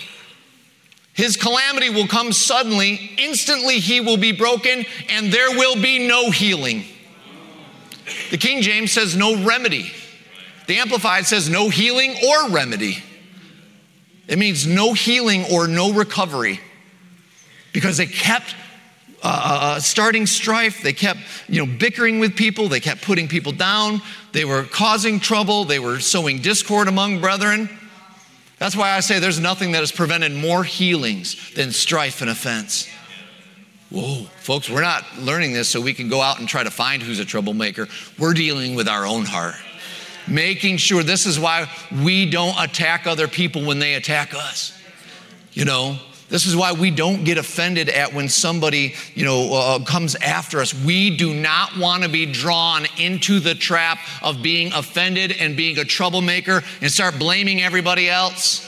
S1: his calamity will come suddenly. Instantly he will be broken, and there will be no healing. The King James says no remedy. The Amplified says no healing or remedy. It means no healing or no recovery, because they kept uh, starting strife. They kept, you know, bickering with people. They kept putting people down. They were causing trouble. They were sowing discord among brethren. That's why I say there's nothing that has prevented more healings than strife and offense. Whoa, folks, we're not learning this so we can go out and try to find who's a troublemaker. We're dealing with our own heart. Making sure, this is why we don't attack other people when they attack us. You know, this is why we don't get offended at when somebody, you know, uh, comes after us. We do not want to be drawn into the trap of being offended and being a troublemaker and start blaming everybody else.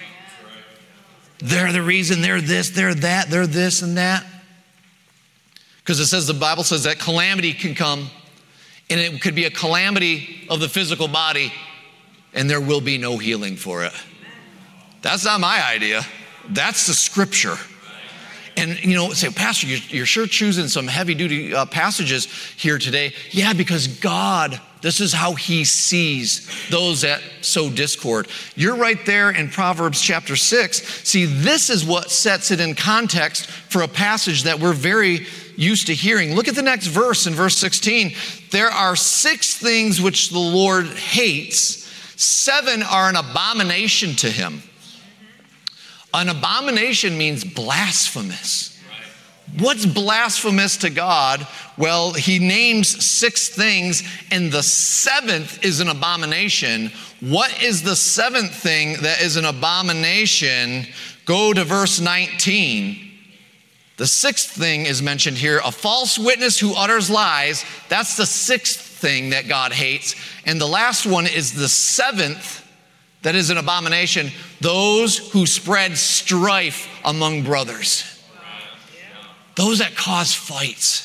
S1: They're the reason, they're this, they're that, they're this and that. Because it says, the Bible says that calamity can come. And it could be a calamity of the physical body, and there will be no healing for it. That's not my idea. That's the scripture. And, you know, say, Pastor, you're, you're sure choosing some heavy-duty uh, passages here today. Yeah, because God, this is how he sees those that sow discord. You're right there in Proverbs chapter six. See, this is what sets it in context for a passage that we're very used to hearing. Look at the next verse in verse sixteen. There are six things which the Lord hates. Seven are an abomination to him. An abomination means blasphemous. What's blasphemous to God? Well, he names six things, and the seventh is an abomination. What is the seventh thing that is an abomination? Go to verse nineteen. The sixth thing is mentioned here, a false witness who utters lies. That's the sixth thing that God hates. And the last one is the seventh that is an abomination, those who spread strife among brothers. Those that cause fights.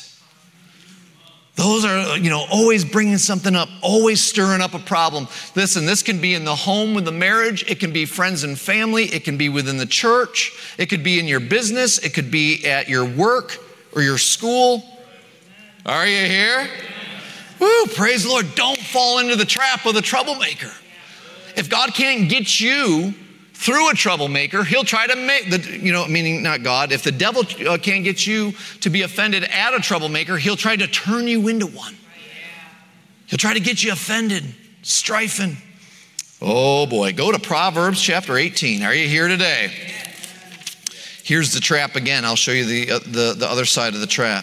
S1: Those are, you know, always bringing something up, always stirring up a problem. Listen, this can be in the home with the marriage. It can be friends and family. It can be within the church. It could be in your business. It could be at your work or your school. Are you here? Woo, praise the Lord. Don't fall into the trap of the troublemaker. If God can't get you through a troublemaker, he'll try to make, the, you know, meaning not God. If the devil uh, can't get you to be offended at a troublemaker, he'll try to turn you into one. He'll try to get you offended, strifing. Oh boy, go to Proverbs chapter eighteen. Are you here today? Here's the trap again. I'll show you the, uh, the, the other side of the trap.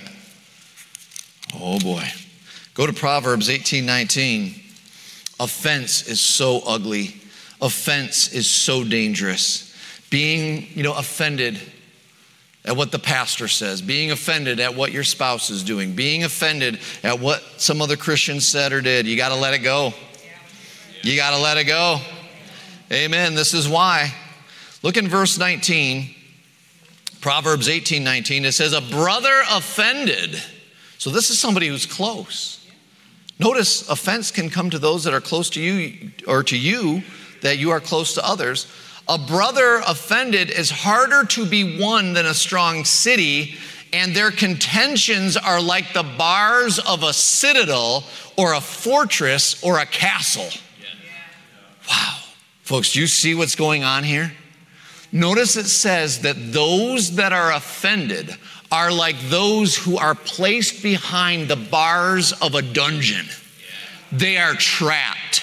S1: Oh boy. Go to Proverbs eighteen nineteen. Offense is so ugly. Offense is so dangerous. Being, you know, offended at what the pastor says, being offended at what your spouse is doing, being offended at what some other Christian said or did, you got to let it go. You got to let it go. Amen. This is why. Look in verse nineteen, Proverbs eighteen nineteen. It says, a brother offended. So this is somebody who's close. Notice offense can come to those that are close to you or to you, that you are close to others. A brother offended is harder to be won than a strong city, and their contentions are like the bars of a citadel or a fortress or a castle. Wow. Folks, do you see what's going on here? Notice it says that those that are offended are like those who are placed behind the bars of a dungeon. They are trapped.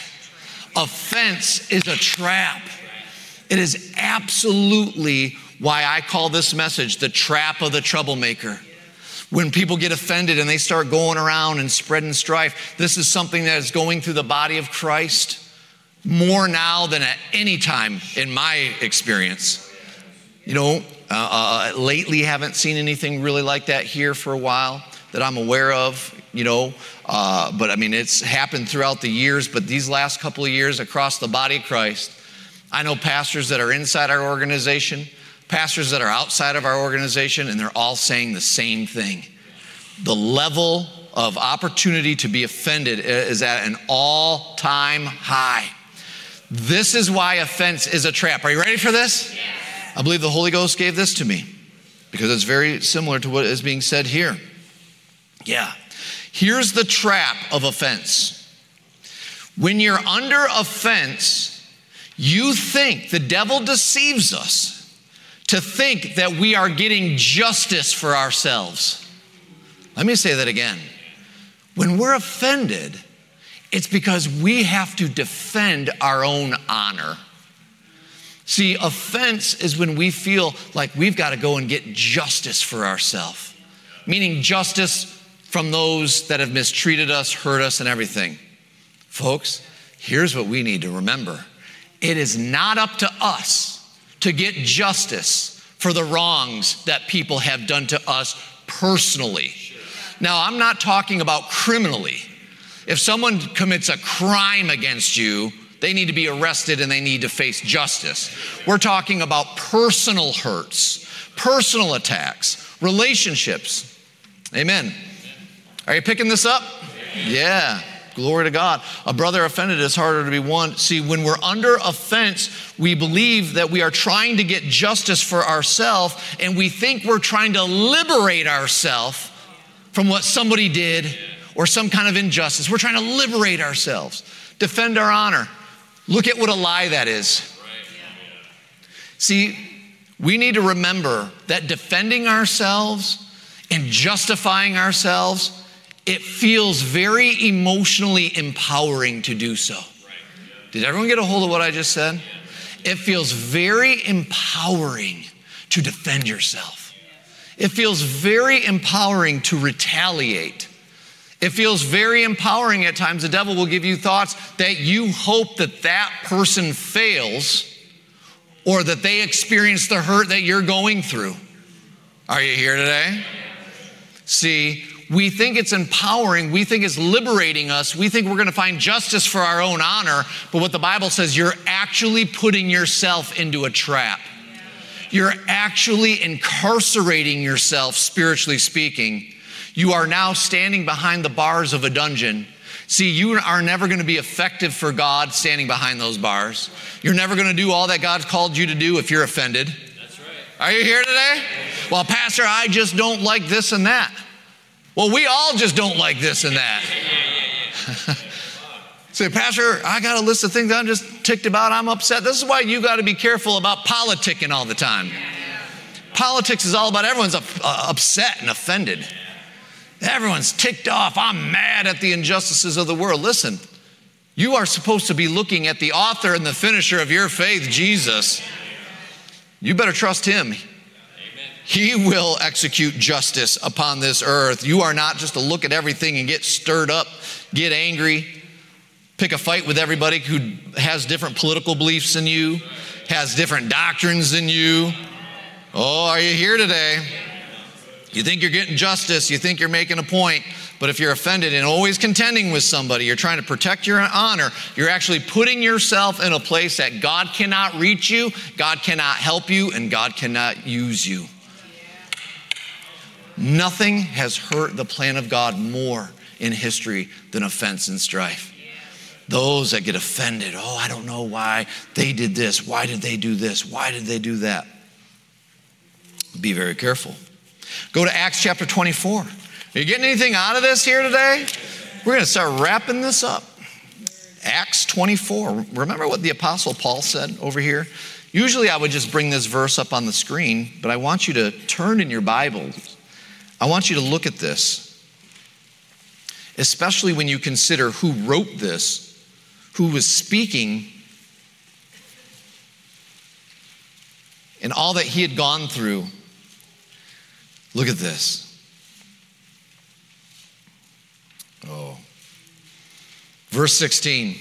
S1: Offense is a trap. It is absolutely why I call this message the trap of the troublemaker. When people get offended and they start going around and spreading strife, this is something that is going through the body of Christ more now than at any time in my experience. You know, uh, uh, lately haven't seen anything really like that here for a while that I'm aware of, you know. Uh, but I mean, it's happened throughout the years, but these last couple of years across the body of Christ, I know pastors that are inside our organization, pastors that are outside of our organization, and they're all saying the same thing. The level of opportunity to be offended is at an all-time high. This is why offense is a trap. Are you ready for this? Yes. I believe the Holy Ghost gave this to me because it's very similar to what is being said here. Yeah. Here's the trap of offense. When you're under offense, you think, the devil deceives us to think that we are getting justice for ourselves. Let me say that again. When we're offended, it's because we have to defend our own honor. See, offense is when we feel like we've got to go and get justice for ourselves, meaning justice from those that have mistreated us, hurt us, and everything. Folks, here's what we need to remember. It is not up to us to get justice for the wrongs that people have done to us personally. Now, I'm not talking about criminally. If someone commits a crime against you, they need to be arrested and they need to face justice. We're talking about personal hurts, personal attacks, relationships. Amen. Are you picking this up? Yeah. Glory to God. A brother offended is harder to be won. See, when we're under offense, we believe that we are trying to get justice for ourselves, and we think we're trying to liberate ourselves from what somebody did or some kind of injustice. We're trying to liberate ourselves, defend our honor. Look at what a lie that is. See, we need to remember that defending ourselves and justifying ourselves, it feels very emotionally empowering to do so. Did everyone get a hold of what I just said? It feels very empowering to defend yourself. It feels very empowering to retaliate. It feels very empowering at times. The devil will give you thoughts that you hope that that person fails or that they experience the hurt that you're going through. Are you here today? See, We think it's empowering. We think it's liberating us. We think we're going to find justice for our own honor. But what the Bible says, you're actually putting yourself into a trap. You're actually incarcerating yourself, spiritually speaking. You are now standing behind the bars of a dungeon. See, you are never going to be effective for God standing behind those bars. You're never going to do all that God's called you to do if you're offended.
S2: That's right.
S1: Are you here today? Well, Pastor, I just don't like this and that. Well, we all just don't like this and that. Say, Pastor, I got a list of things I'm just ticked about. I'm upset. This is why you got to be careful about politicking all the time. Politics is all about everyone's upset and offended. Everyone's ticked off. I'm mad at the injustices of the world. Listen, you are supposed to be looking at the author and the finisher of your faith, Jesus. You better trust him. He will execute justice upon this earth. You are not just to look at everything and get stirred up, get angry, pick a fight with everybody who has different political beliefs than you, has different doctrines than you. Oh, are you here today? You think you're getting justice, you think you're making a point, but if you're offended and always contending with somebody, you're trying to protect your honor, you're actually putting yourself in a place that God cannot reach you, God cannot help you, and God cannot use you. Nothing has hurt the plan of God more in history than offense and strife. Those that get offended, oh, I don't know why they did this. Why did they do this? Why did they do that? Be very careful. Go to Acts chapter twenty-four. Are you getting anything out of this here today? We're going to start wrapping this up. Acts twenty-four. Remember what the Apostle Paul said over here? Usually I would just bring this verse up on the screen, but I want you to turn in your Bibles. I want you to look at this, especially when you consider who wrote this, who was speaking, and all that he had gone through. Look at this. Oh. Verse sixteen.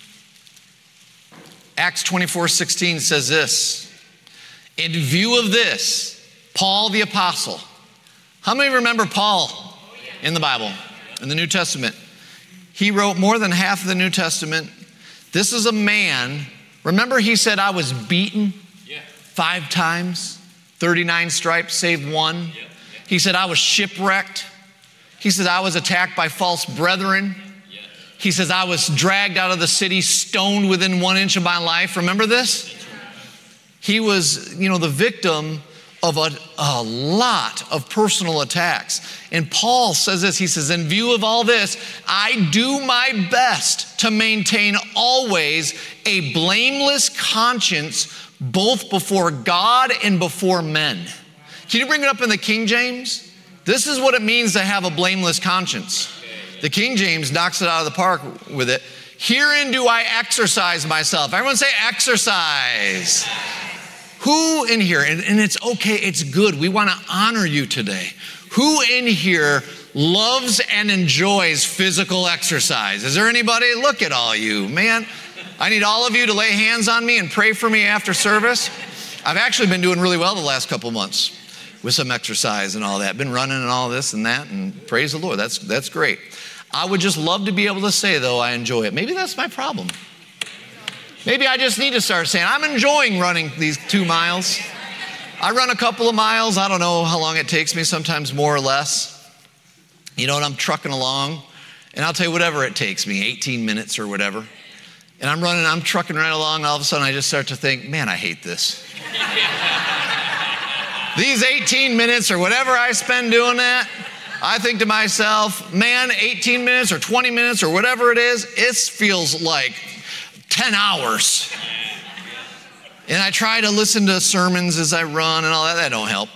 S1: Acts twenty-four sixteen says this. In view of this, Paul the apostle. How many remember Paul in the Bible, in the New Testament? He wrote more than half of the New Testament. This is a man, remember he said, I was beaten yeah. five times, thirty-nine stripes, save one. Yeah. He said, I was shipwrecked. He said, I was attacked by false brethren. Yeah. He says, I was dragged out of the city, stoned within one inch of my life. Remember this? He was, you know, the victim of a, a lot of personal attacks. And Paul says this, he says, in view of all this, I do my best to maintain always a blameless conscience, both before God and before men. Can you bring it up in the King James? This is what it means to have a blameless conscience. The King James knocks it out of the park with it. Herein do I exercise myself. Everyone say exercise. Who in here, and, and it's okay, it's good. We want to honor you today. Who in here loves and enjoys physical exercise? Is there anybody? Look at all you, man. I need all of you to lay hands on me and pray for me after service. I've actually been doing really well the last couple months with some exercise and all that. Been running and all this and that, and praise the Lord. That's, that's great. I would just love to be able to say, though, I enjoy it. Maybe that's my problem. Maybe I just need to start saying, I'm enjoying running these two miles. I run a couple of miles. I don't know how long it takes me, sometimes more or less. You know, and I'm trucking along, and I'll tell you whatever it takes me, eighteen minutes or whatever. And I'm running, I'm trucking right along, and all of a sudden I just start to think, man, I hate this. These eighteen minutes or whatever I spend doing that, I think to myself, man, eighteen minutes or twenty minutes or whatever it is, it feels like ten hours. And I try to listen to sermons as I run and all that. That don't help.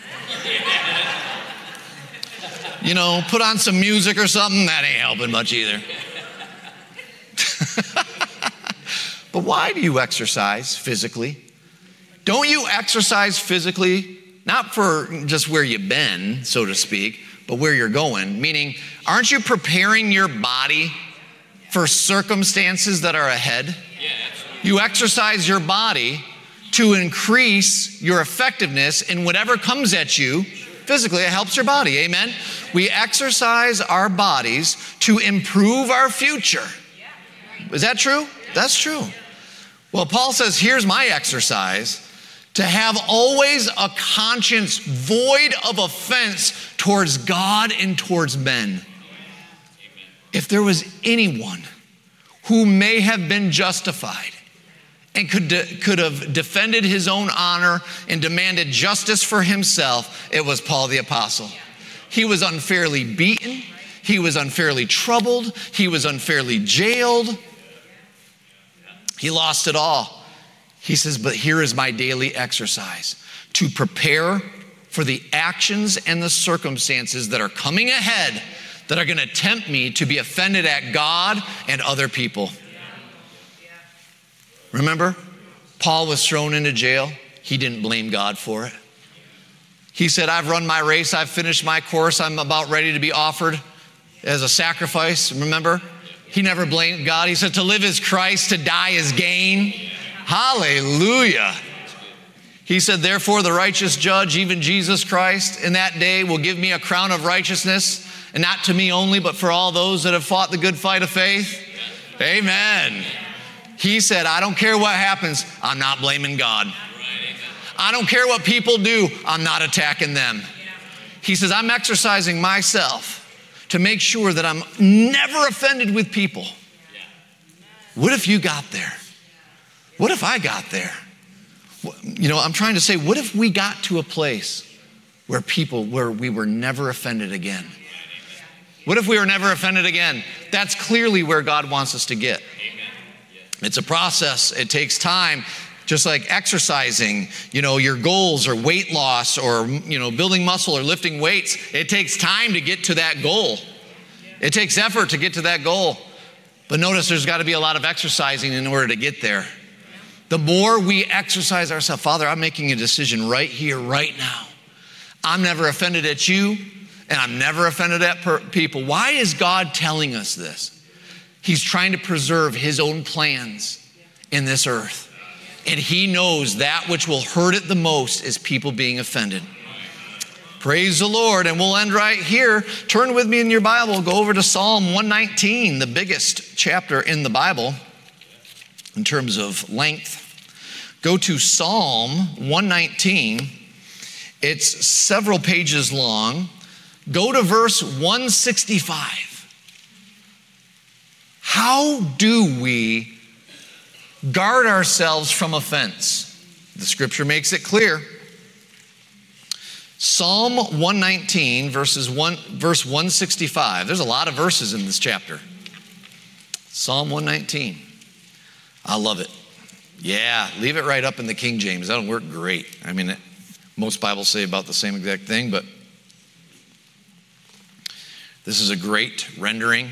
S1: You know, put on some music or something. That ain't helping much either. But why do you exercise physically? Don't you exercise physically, not for just where you've been, so to speak, but where you're going? Meaning, aren't you preparing your body for circumstances that are ahead?
S2: Yeah,
S1: you exercise your body to increase your effectiveness in whatever comes at you physically, it helps your body, amen? We exercise our bodies to improve our future. Is that true? That's true. Well, Paul says, here's my exercise: to have always a conscience void of offense towards God and towards men. If there was anyone who may have been justified and could, de- could have defended his own honor and demanded justice for himself, it was Paul the Apostle. He was unfairly beaten. He was unfairly troubled. He was unfairly jailed. He lost it all. He says, but here is my daily exercise: to prepare for the actions and the circumstances that are coming ahead that are going to tempt me to be offended at God and other people. Remember, Paul was thrown into jail. He didn't blame God for it. He said, I've run my race. I've finished my course. I'm about ready to be offered as a sacrifice. Remember? He never blamed God. He said, to live is Christ, to die is gain. Hallelujah. He said, therefore, the righteous judge, even Jesus Christ, in that day will give me a crown of righteousness, and not to me only, but for all those that have fought the good fight of faith. Amen. He said, I don't care what happens. I'm not blaming God. I don't care what people do. I'm not attacking them. He says, I'm exercising myself to make sure that I'm never offended with people. What if you got there? What if I got there? You know, I'm trying to say, what if we got to a place where people, where we were never offended again? What if we were never offended again? That's clearly where God wants us to get. It's a process. It takes time. Just like exercising, you know, your goals or weight loss or, you know, building muscle or lifting weights. It takes time to get to that goal. It takes effort to get to that goal. But notice there's got to be a lot of exercising in order to get there. The more we exercise ourselves, Father, I'm making a decision right here, right now. I'm never offended at you, and I'm never offended at per- people. Why is God telling us this? He's trying to preserve his own plans in this earth. And he knows that which will hurt it the most is people being offended. Praise the Lord. And we'll end right here. Turn with me in your Bible. Go over to Psalm one nineteen, the biggest chapter in the Bible in terms of length. Go to Psalm one nineteen. It's several pages long. Go to verse one sixty-five. How do we guard ourselves from offense? The scripture makes it clear. Psalm one nineteen, verses one, verse one sixty-five. There's a lot of verses in this chapter. Psalm one nineteen. I love it. Yeah, leave it right up in the King James. That'll work great. I mean, it, most Bibles say about the same exact thing, but this is a great rendering.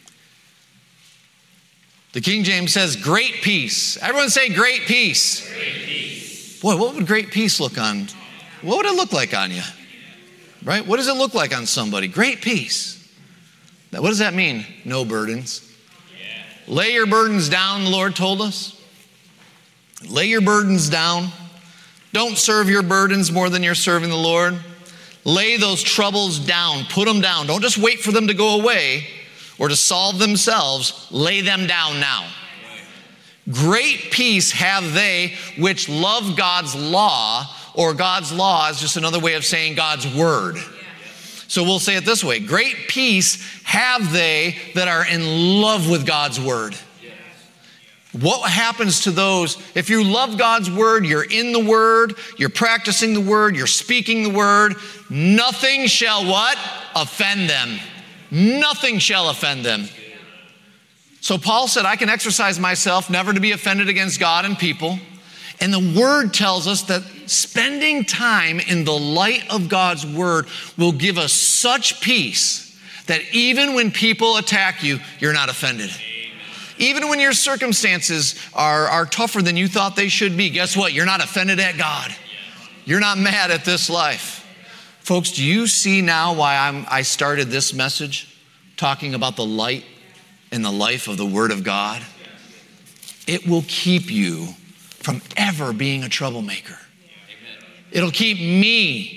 S1: The King James says, great peace. Everyone say great peace.
S2: Great peace.
S1: Boy, what would great peace look on? What would it look like on you? Right? What does it look like on somebody? Great peace. Now, what does that mean? No burdens.
S2: Yeah.
S1: Lay your burdens down, the Lord told us. Lay your burdens down. Don't serve your burdens more than you're serving the Lord. Lay those troubles down. Put them down. Don't just wait for them to go away or to solve themselves. Lay them down now. Great peace have they which love God's law, or God's law is just another way of saying God's word. So we'll say it this way. Great peace have they that are in love with God's word. What happens to those? If you love God's word, you're in the word, you're practicing the word, you're speaking the word, nothing shall what? Offend them. Nothing shall offend them. So Paul said, I can exercise myself never to be offended against God and people. And the word tells us that spending time in the light of God's word will give us such peace that even when people attack you, you're not offended. Even when your circumstances are, are tougher than you thought they should be, guess what? You're not offended at God. You're not mad at this life. Folks, do you see now why I'm, I started this message talking about the light and the life of the Word of God? It will keep you from ever being a troublemaker. It'll keep me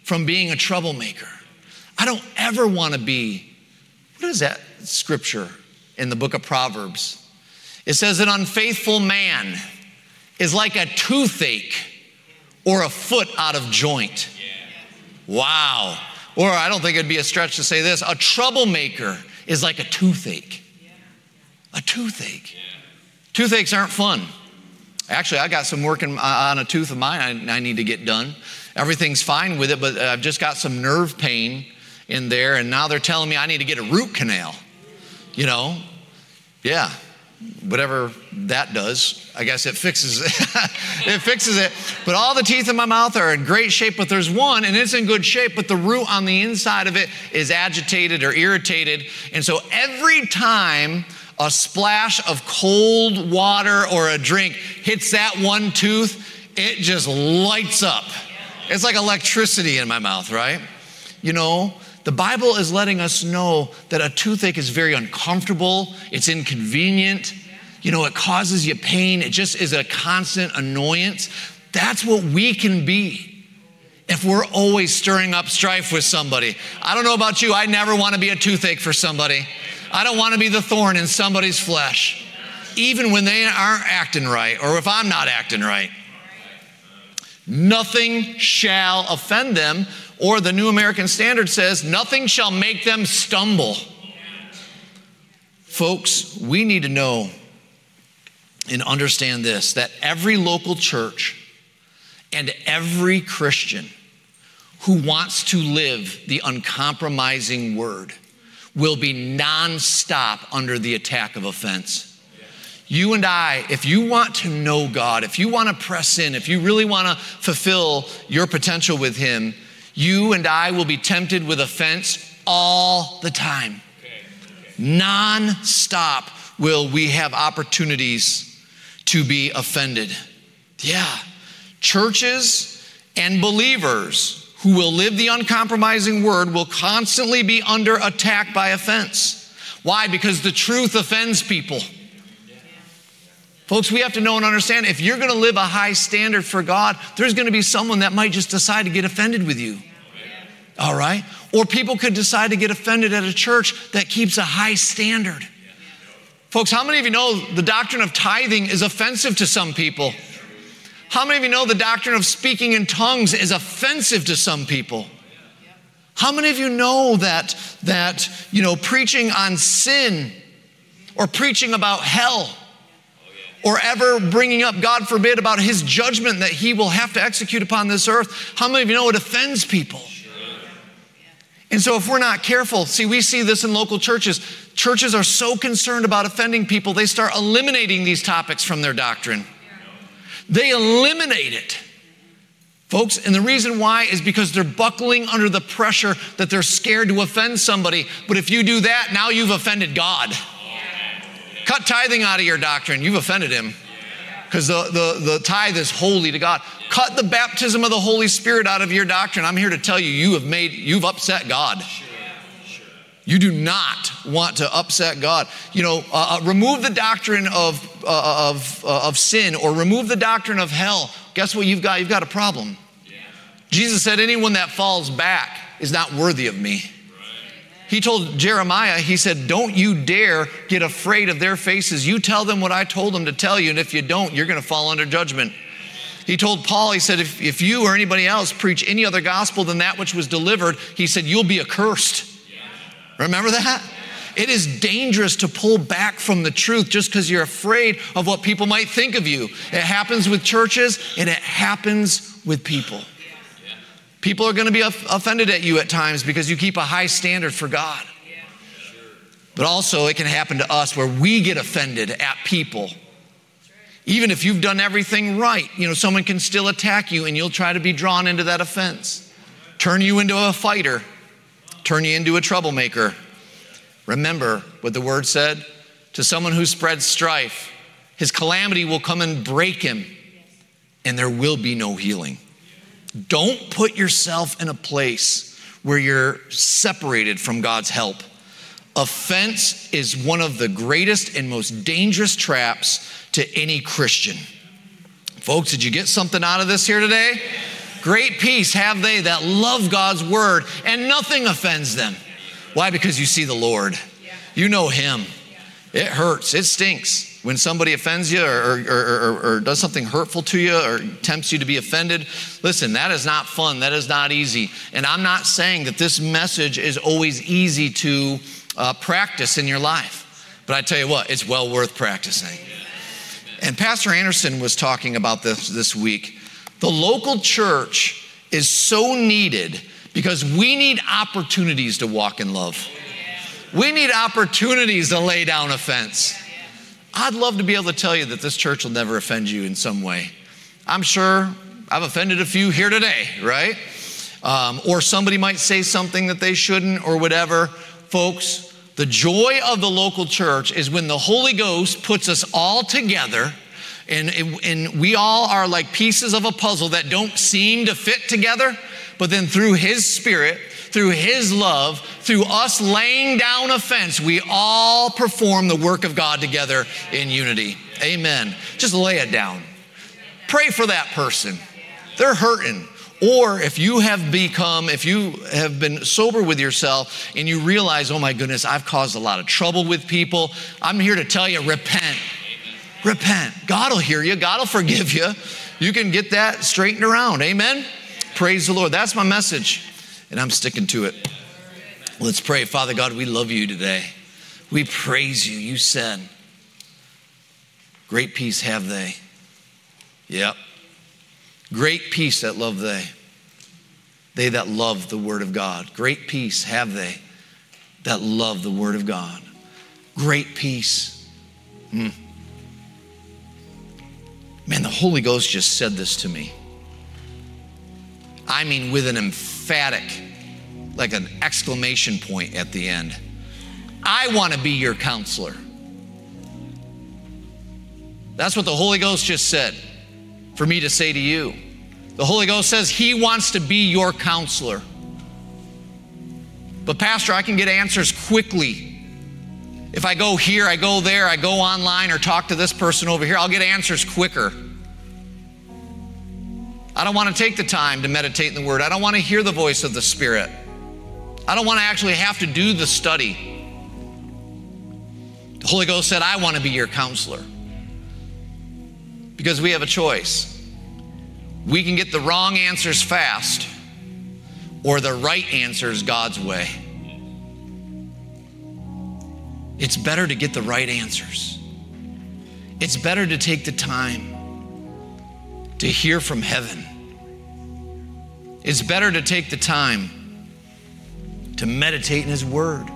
S1: from being a troublemaker. I don't ever want to be, what is that scripture in the book of Proverbs? It says an unfaithful man is like a toothache or a foot out of joint. Wow. Or I don't think it'd be a stretch to say this, a troublemaker is like a toothache. A toothache. Toothaches aren't fun. Actually, I got some work in, on a tooth of mine I, I need to get done. Everything's fine with it, but I've just got some nerve pain in there, and now they're telling me I need to get a root canal. You know? Yeah. Whatever that does, I guess it fixes it. It fixes it. But all the teeth in my mouth are in great shape, but there's one, and it's in good shape, but the root on the inside of it is agitated or irritated. And so every time a splash of cold water or a drink hits that one tooth, it just lights up. It's like electricity in my mouth, right? You know, the Bible is letting us know that a toothache is very uncomfortable. It's inconvenient. You know, it causes you pain. It just is a constant annoyance. That's what we can be if we're always stirring up strife with somebody. I don't know about you. I never want to be a toothache for somebody. I don't want to be the thorn in somebody's flesh, even when they aren't acting right or if I'm not acting right. Nothing shall offend them, or the New American Standard says, nothing shall make them stumble. Folks, we need to know and understand this, that every local church and every Christian who wants to live the uncompromising word will be nonstop under the attack of offense. You and I, if you want to know God, if you want to press in, if you really want to fulfill your potential with Him, you and I will be tempted with offense all the time. Non-stop will we have opportunities to be offended. Yeah. Churches and believers who will live the uncompromising word will constantly be under attack by offense. Why? Because the truth offends people. Folks, we have to know and understand, if you're going to live a high standard for God, there's going to be someone that might just decide to get offended with you. All right? Or people could decide to get offended at a church that keeps a high standard. Folks, how many of you know the doctrine of tithing is offensive to some people? How many of you know the doctrine of speaking in tongues is offensive to some people? How many of you know that, that you know, preaching on sin or preaching about hell or ever bringing up, God forbid, about His judgment that He will have to execute upon this earth, how many of you know it offends people? And so if we're not careful, see, we see this in local churches. Churches are so concerned about offending people, they start eliminating these topics from their doctrine. They eliminate it. Folks, and the reason why is because they're buckling under the pressure that they're scared to offend somebody. But if you do that, now you've offended God. Cut tithing out of your doctrine. You've offended Him. Because the, the, the tithe is holy to God. Cut the baptism of the Holy Spirit out of your doctrine. I'm here to tell you, you have made, you've upset God. You do not want to upset God. You know, uh, remove the doctrine of, uh, of, uh, of sin, or remove the doctrine of hell. Guess what you've got? You've got a problem. Jesus said, anyone that falls back is not worthy of me. He told Jeremiah, he said, don't you dare get afraid of their faces. You tell them what I told them to tell you, and if you don't, you're going to fall under judgment. He told Paul, he said, if, if you or anybody else preach any other gospel than that which was delivered, he said, you'll be accursed. Remember that? It is dangerous to pull back from the truth just because you're afraid of what people might think of you. It happens with churches, and it happens with people. People are going to be offended at you at times because you keep a high standard for God. But also it can happen to us where we get offended at people. Even if you've done everything right, you know, someone can still attack you and you'll try to be drawn into that offense. Turn you into a fighter. Turn you into a troublemaker. Remember what the word said? To someone who spreads strife, his calamity will come and break him, and there will be no healing. Don't put yourself in a place where you're separated from God's help. Offense is one of the greatest and most dangerous traps to any Christian. Folks, did you get something out of this here today? Great peace have they that love God's word, and nothing offends them. Why? Because you see the Lord. You know him. It hurts. It stinks when somebody offends you or, or, or, or does something hurtful to you or tempts you to be offended. Listen, that is not fun. That is not easy. And I'm not saying that this message is always easy to uh, practice in your life. But I tell you what, it's well worth practicing. And Pastor Anderson was talking about this this week. The local church is so needed because we need opportunities to walk in love. We need opportunities to lay down offense. I'd love to be able to tell you that this church will never offend you in some way. I'm sure I've offended a few here today, right? Um, or somebody might say something that they shouldn't or whatever. Folks, the joy of the local church is when the Holy Ghost puts us all together and, and we all are like pieces of a puzzle that don't seem to fit together, but then through His Spirit, through His love, through us laying down offense, we all perform the work of God together in unity. Amen. Just lay it down. Pray for that person. They're hurting. Or if you have become, if you have been sober with yourself and you realize, oh my goodness, I've caused a lot of trouble with people, I'm here to tell you, repent. Repent. God will hear you. God will forgive you. You can get that straightened around. Amen. Praise the Lord. That's my message, and I'm sticking to it. Let's pray. Father God, we love you today. We praise you. You said, great peace have they. Yep. Great peace that love they. They that love the word of God. Great peace have they that love the word of God. Great peace. Hmm. Man, the Holy Ghost just said this to me. I mean, with an emphatic, like an exclamation point at the end. I want to be your counselor. That's what the Holy Ghost just said for me to say to you. The Holy Ghost says He wants to be your counselor. But Pastor, I can get answers quickly. If I go here, I go there, I go online or talk to this person over here, I'll get answers quicker. I don't want to take the time to meditate in the Word. I don't want to hear the voice of the Spirit. I don't want to actually have to do the study. The Holy Ghost said, I want to be your counselor. Because we have a choice. We can get the wrong answers fast, or the right answers God's way. It's better to get the right answers. It's better to take the time to hear from heaven. It's better to take the time to meditate in His Word.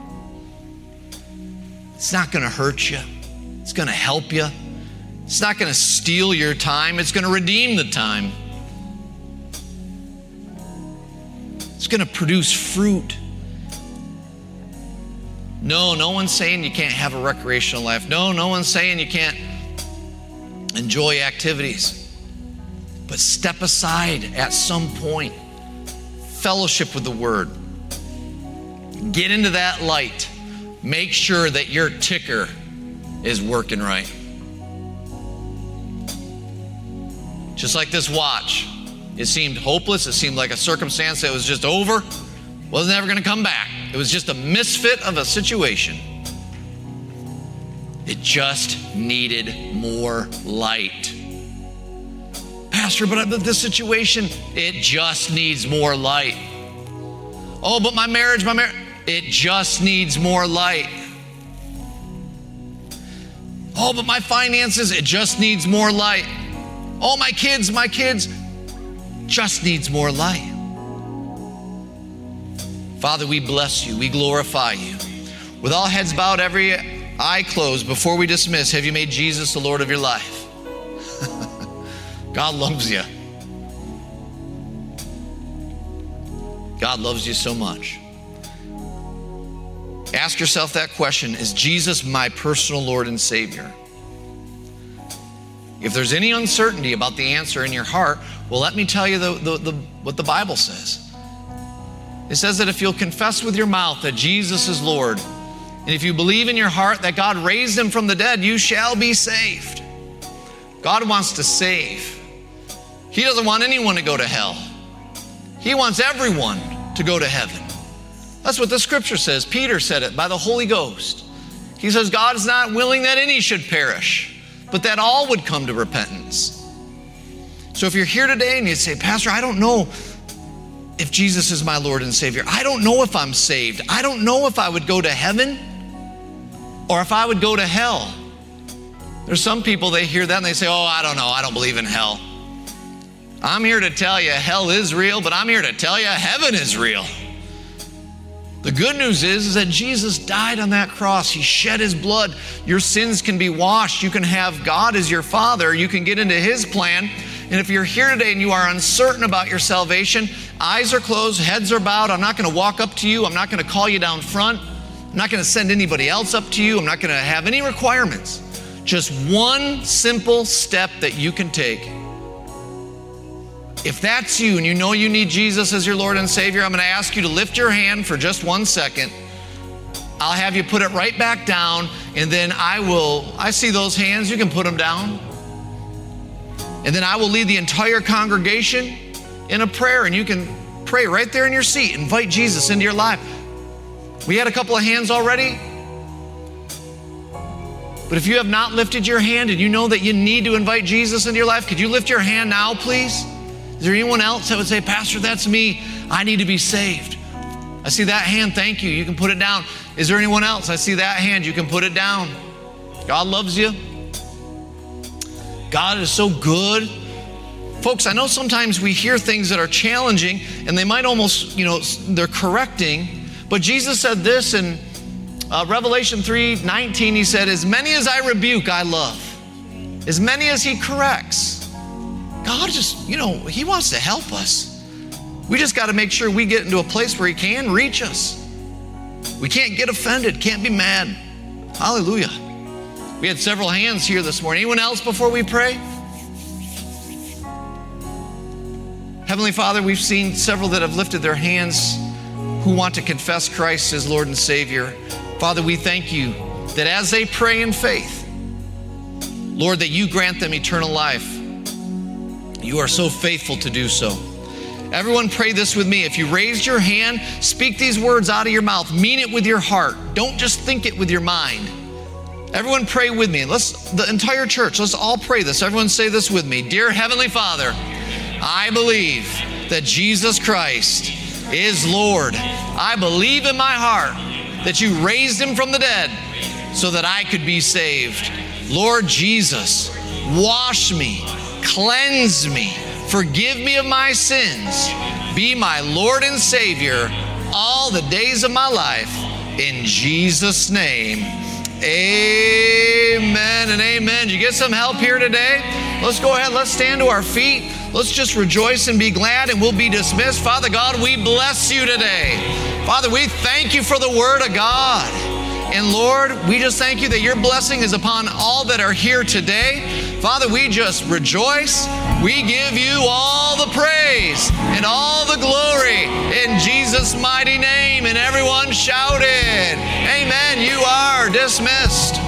S1: It's not going to hurt you. It's going to help you. It's not going to steal your time. It's going to redeem the time. It's going to produce fruit. No, no one's saying you can't have a recreational life. No, no one's saying you can't enjoy activities. But step aside at some point. Fellowship with the Word. Get into that light. Make sure that your ticker is working right. Just like this watch. It seemed hopeless. It seemed like a circumstance that was just over. Wasn't ever going to come back. It was just a misfit of a situation. It just needed more light. Pastor, but this situation, it just needs more light. Oh, but my marriage, my marriage, it just needs more light. Oh, but my finances, it just needs more light. Oh, my kids, my kids, just needs more light. Father, we bless you. We glorify you. With all heads bowed, every eye closed, before we dismiss, have you made Jesus the Lord of your life? God loves you. God loves you so much. Ask yourself that question, is Jesus my personal Lord and Savior? If there's any uncertainty about the answer in your heart, well, let me tell you the, the, the, what the Bible says. It says that if you'll confess with your mouth that Jesus is Lord, and if you believe in your heart that God raised Him from the dead, you shall be saved. God wants to save. He doesn't want anyone to go to hell. He wants everyone to go to heaven. That's what the scripture says. Peter said it by the Holy Ghost. He says, God is not willing that any should perish, but that all would come to repentance. So if you're here today and you say, Pastor, I don't know if Jesus is my Lord and Savior. I don't know if I'm saved. I don't know if I would go to heaven or if I would go to hell. There's some people, they hear that and they say, oh, I don't know. I don't believe in hell. I'm here to tell you hell is real, but I'm here to tell you heaven is real. The good news is, is that Jesus died on that cross. He shed his blood. Your sins can be washed. You can have God as your Father. You can get into his plan. And if you're here today and you are uncertain about your salvation, eyes are closed, heads are bowed. I'm not going to walk up to you. I'm not going to call you down front. I'm not going to send anybody else up to you. I'm not going to have any requirements. Just one simple step that you can take. If that's you and you know you need Jesus as your Lord and Savior, I'm going to ask you to lift your hand for just one second. I'll have you put it right back down, and then I will, I see those hands, you can put them down. And then I will lead the entire congregation in a prayer, and you can pray right there in your seat. Invite Jesus into your life. We had a couple of hands already. But if you have not lifted your hand and you know that you need to invite Jesus into your life, could you lift your hand now, please? Is there anyone else that would say, Pastor, that's me. I need to be saved. I see that hand. Thank you. You can put it down. Is there anyone else? I see that hand. You can put it down. God loves you. God is so good. Folks, I know sometimes we hear things that are challenging and they might almost, you know, they're correcting. But Jesus said this in uh, Revelation three nineteen. He said, as many as I rebuke, I love. As many as he corrects. God just, you know, he wants to help us. We just got to make sure we get into a place where he can reach us. We can't get offended, can't be mad. Hallelujah. We had several hands here this morning. Anyone else before we pray? Heavenly Father, we've seen several that have lifted their hands who want to confess Christ as Lord and Savior. Father, we thank you that as they pray in faith, Lord, that you grant them eternal life. You are so faithful to do so. Everyone pray this with me. If you raised your hand, speak these words out of your mouth. Mean it with your heart. Don't just think it with your mind. Everyone pray with me. Let's, the entire church, let's all pray this. Everyone say this with me. Dear Heavenly Father, I believe that Jesus Christ is Lord. I believe in my heart that you raised him from the dead so that I could be saved. Lord Jesus, wash me, cleanse me, forgive me of my sins, be my Lord and Savior all the days of my life. In Jesus' name, amen and amen. Did you get some help here today? Let's go ahead. Let's stand to our feet. Let's just rejoice and be glad, and we'll be dismissed. Father God, we bless you today. Father, we thank you for the word of God. And Lord, we just thank you that your blessing is upon all that are here today. Father, we just rejoice. We give you all the praise and all the glory in Jesus' mighty name. And everyone shouted, amen. You are dismissed.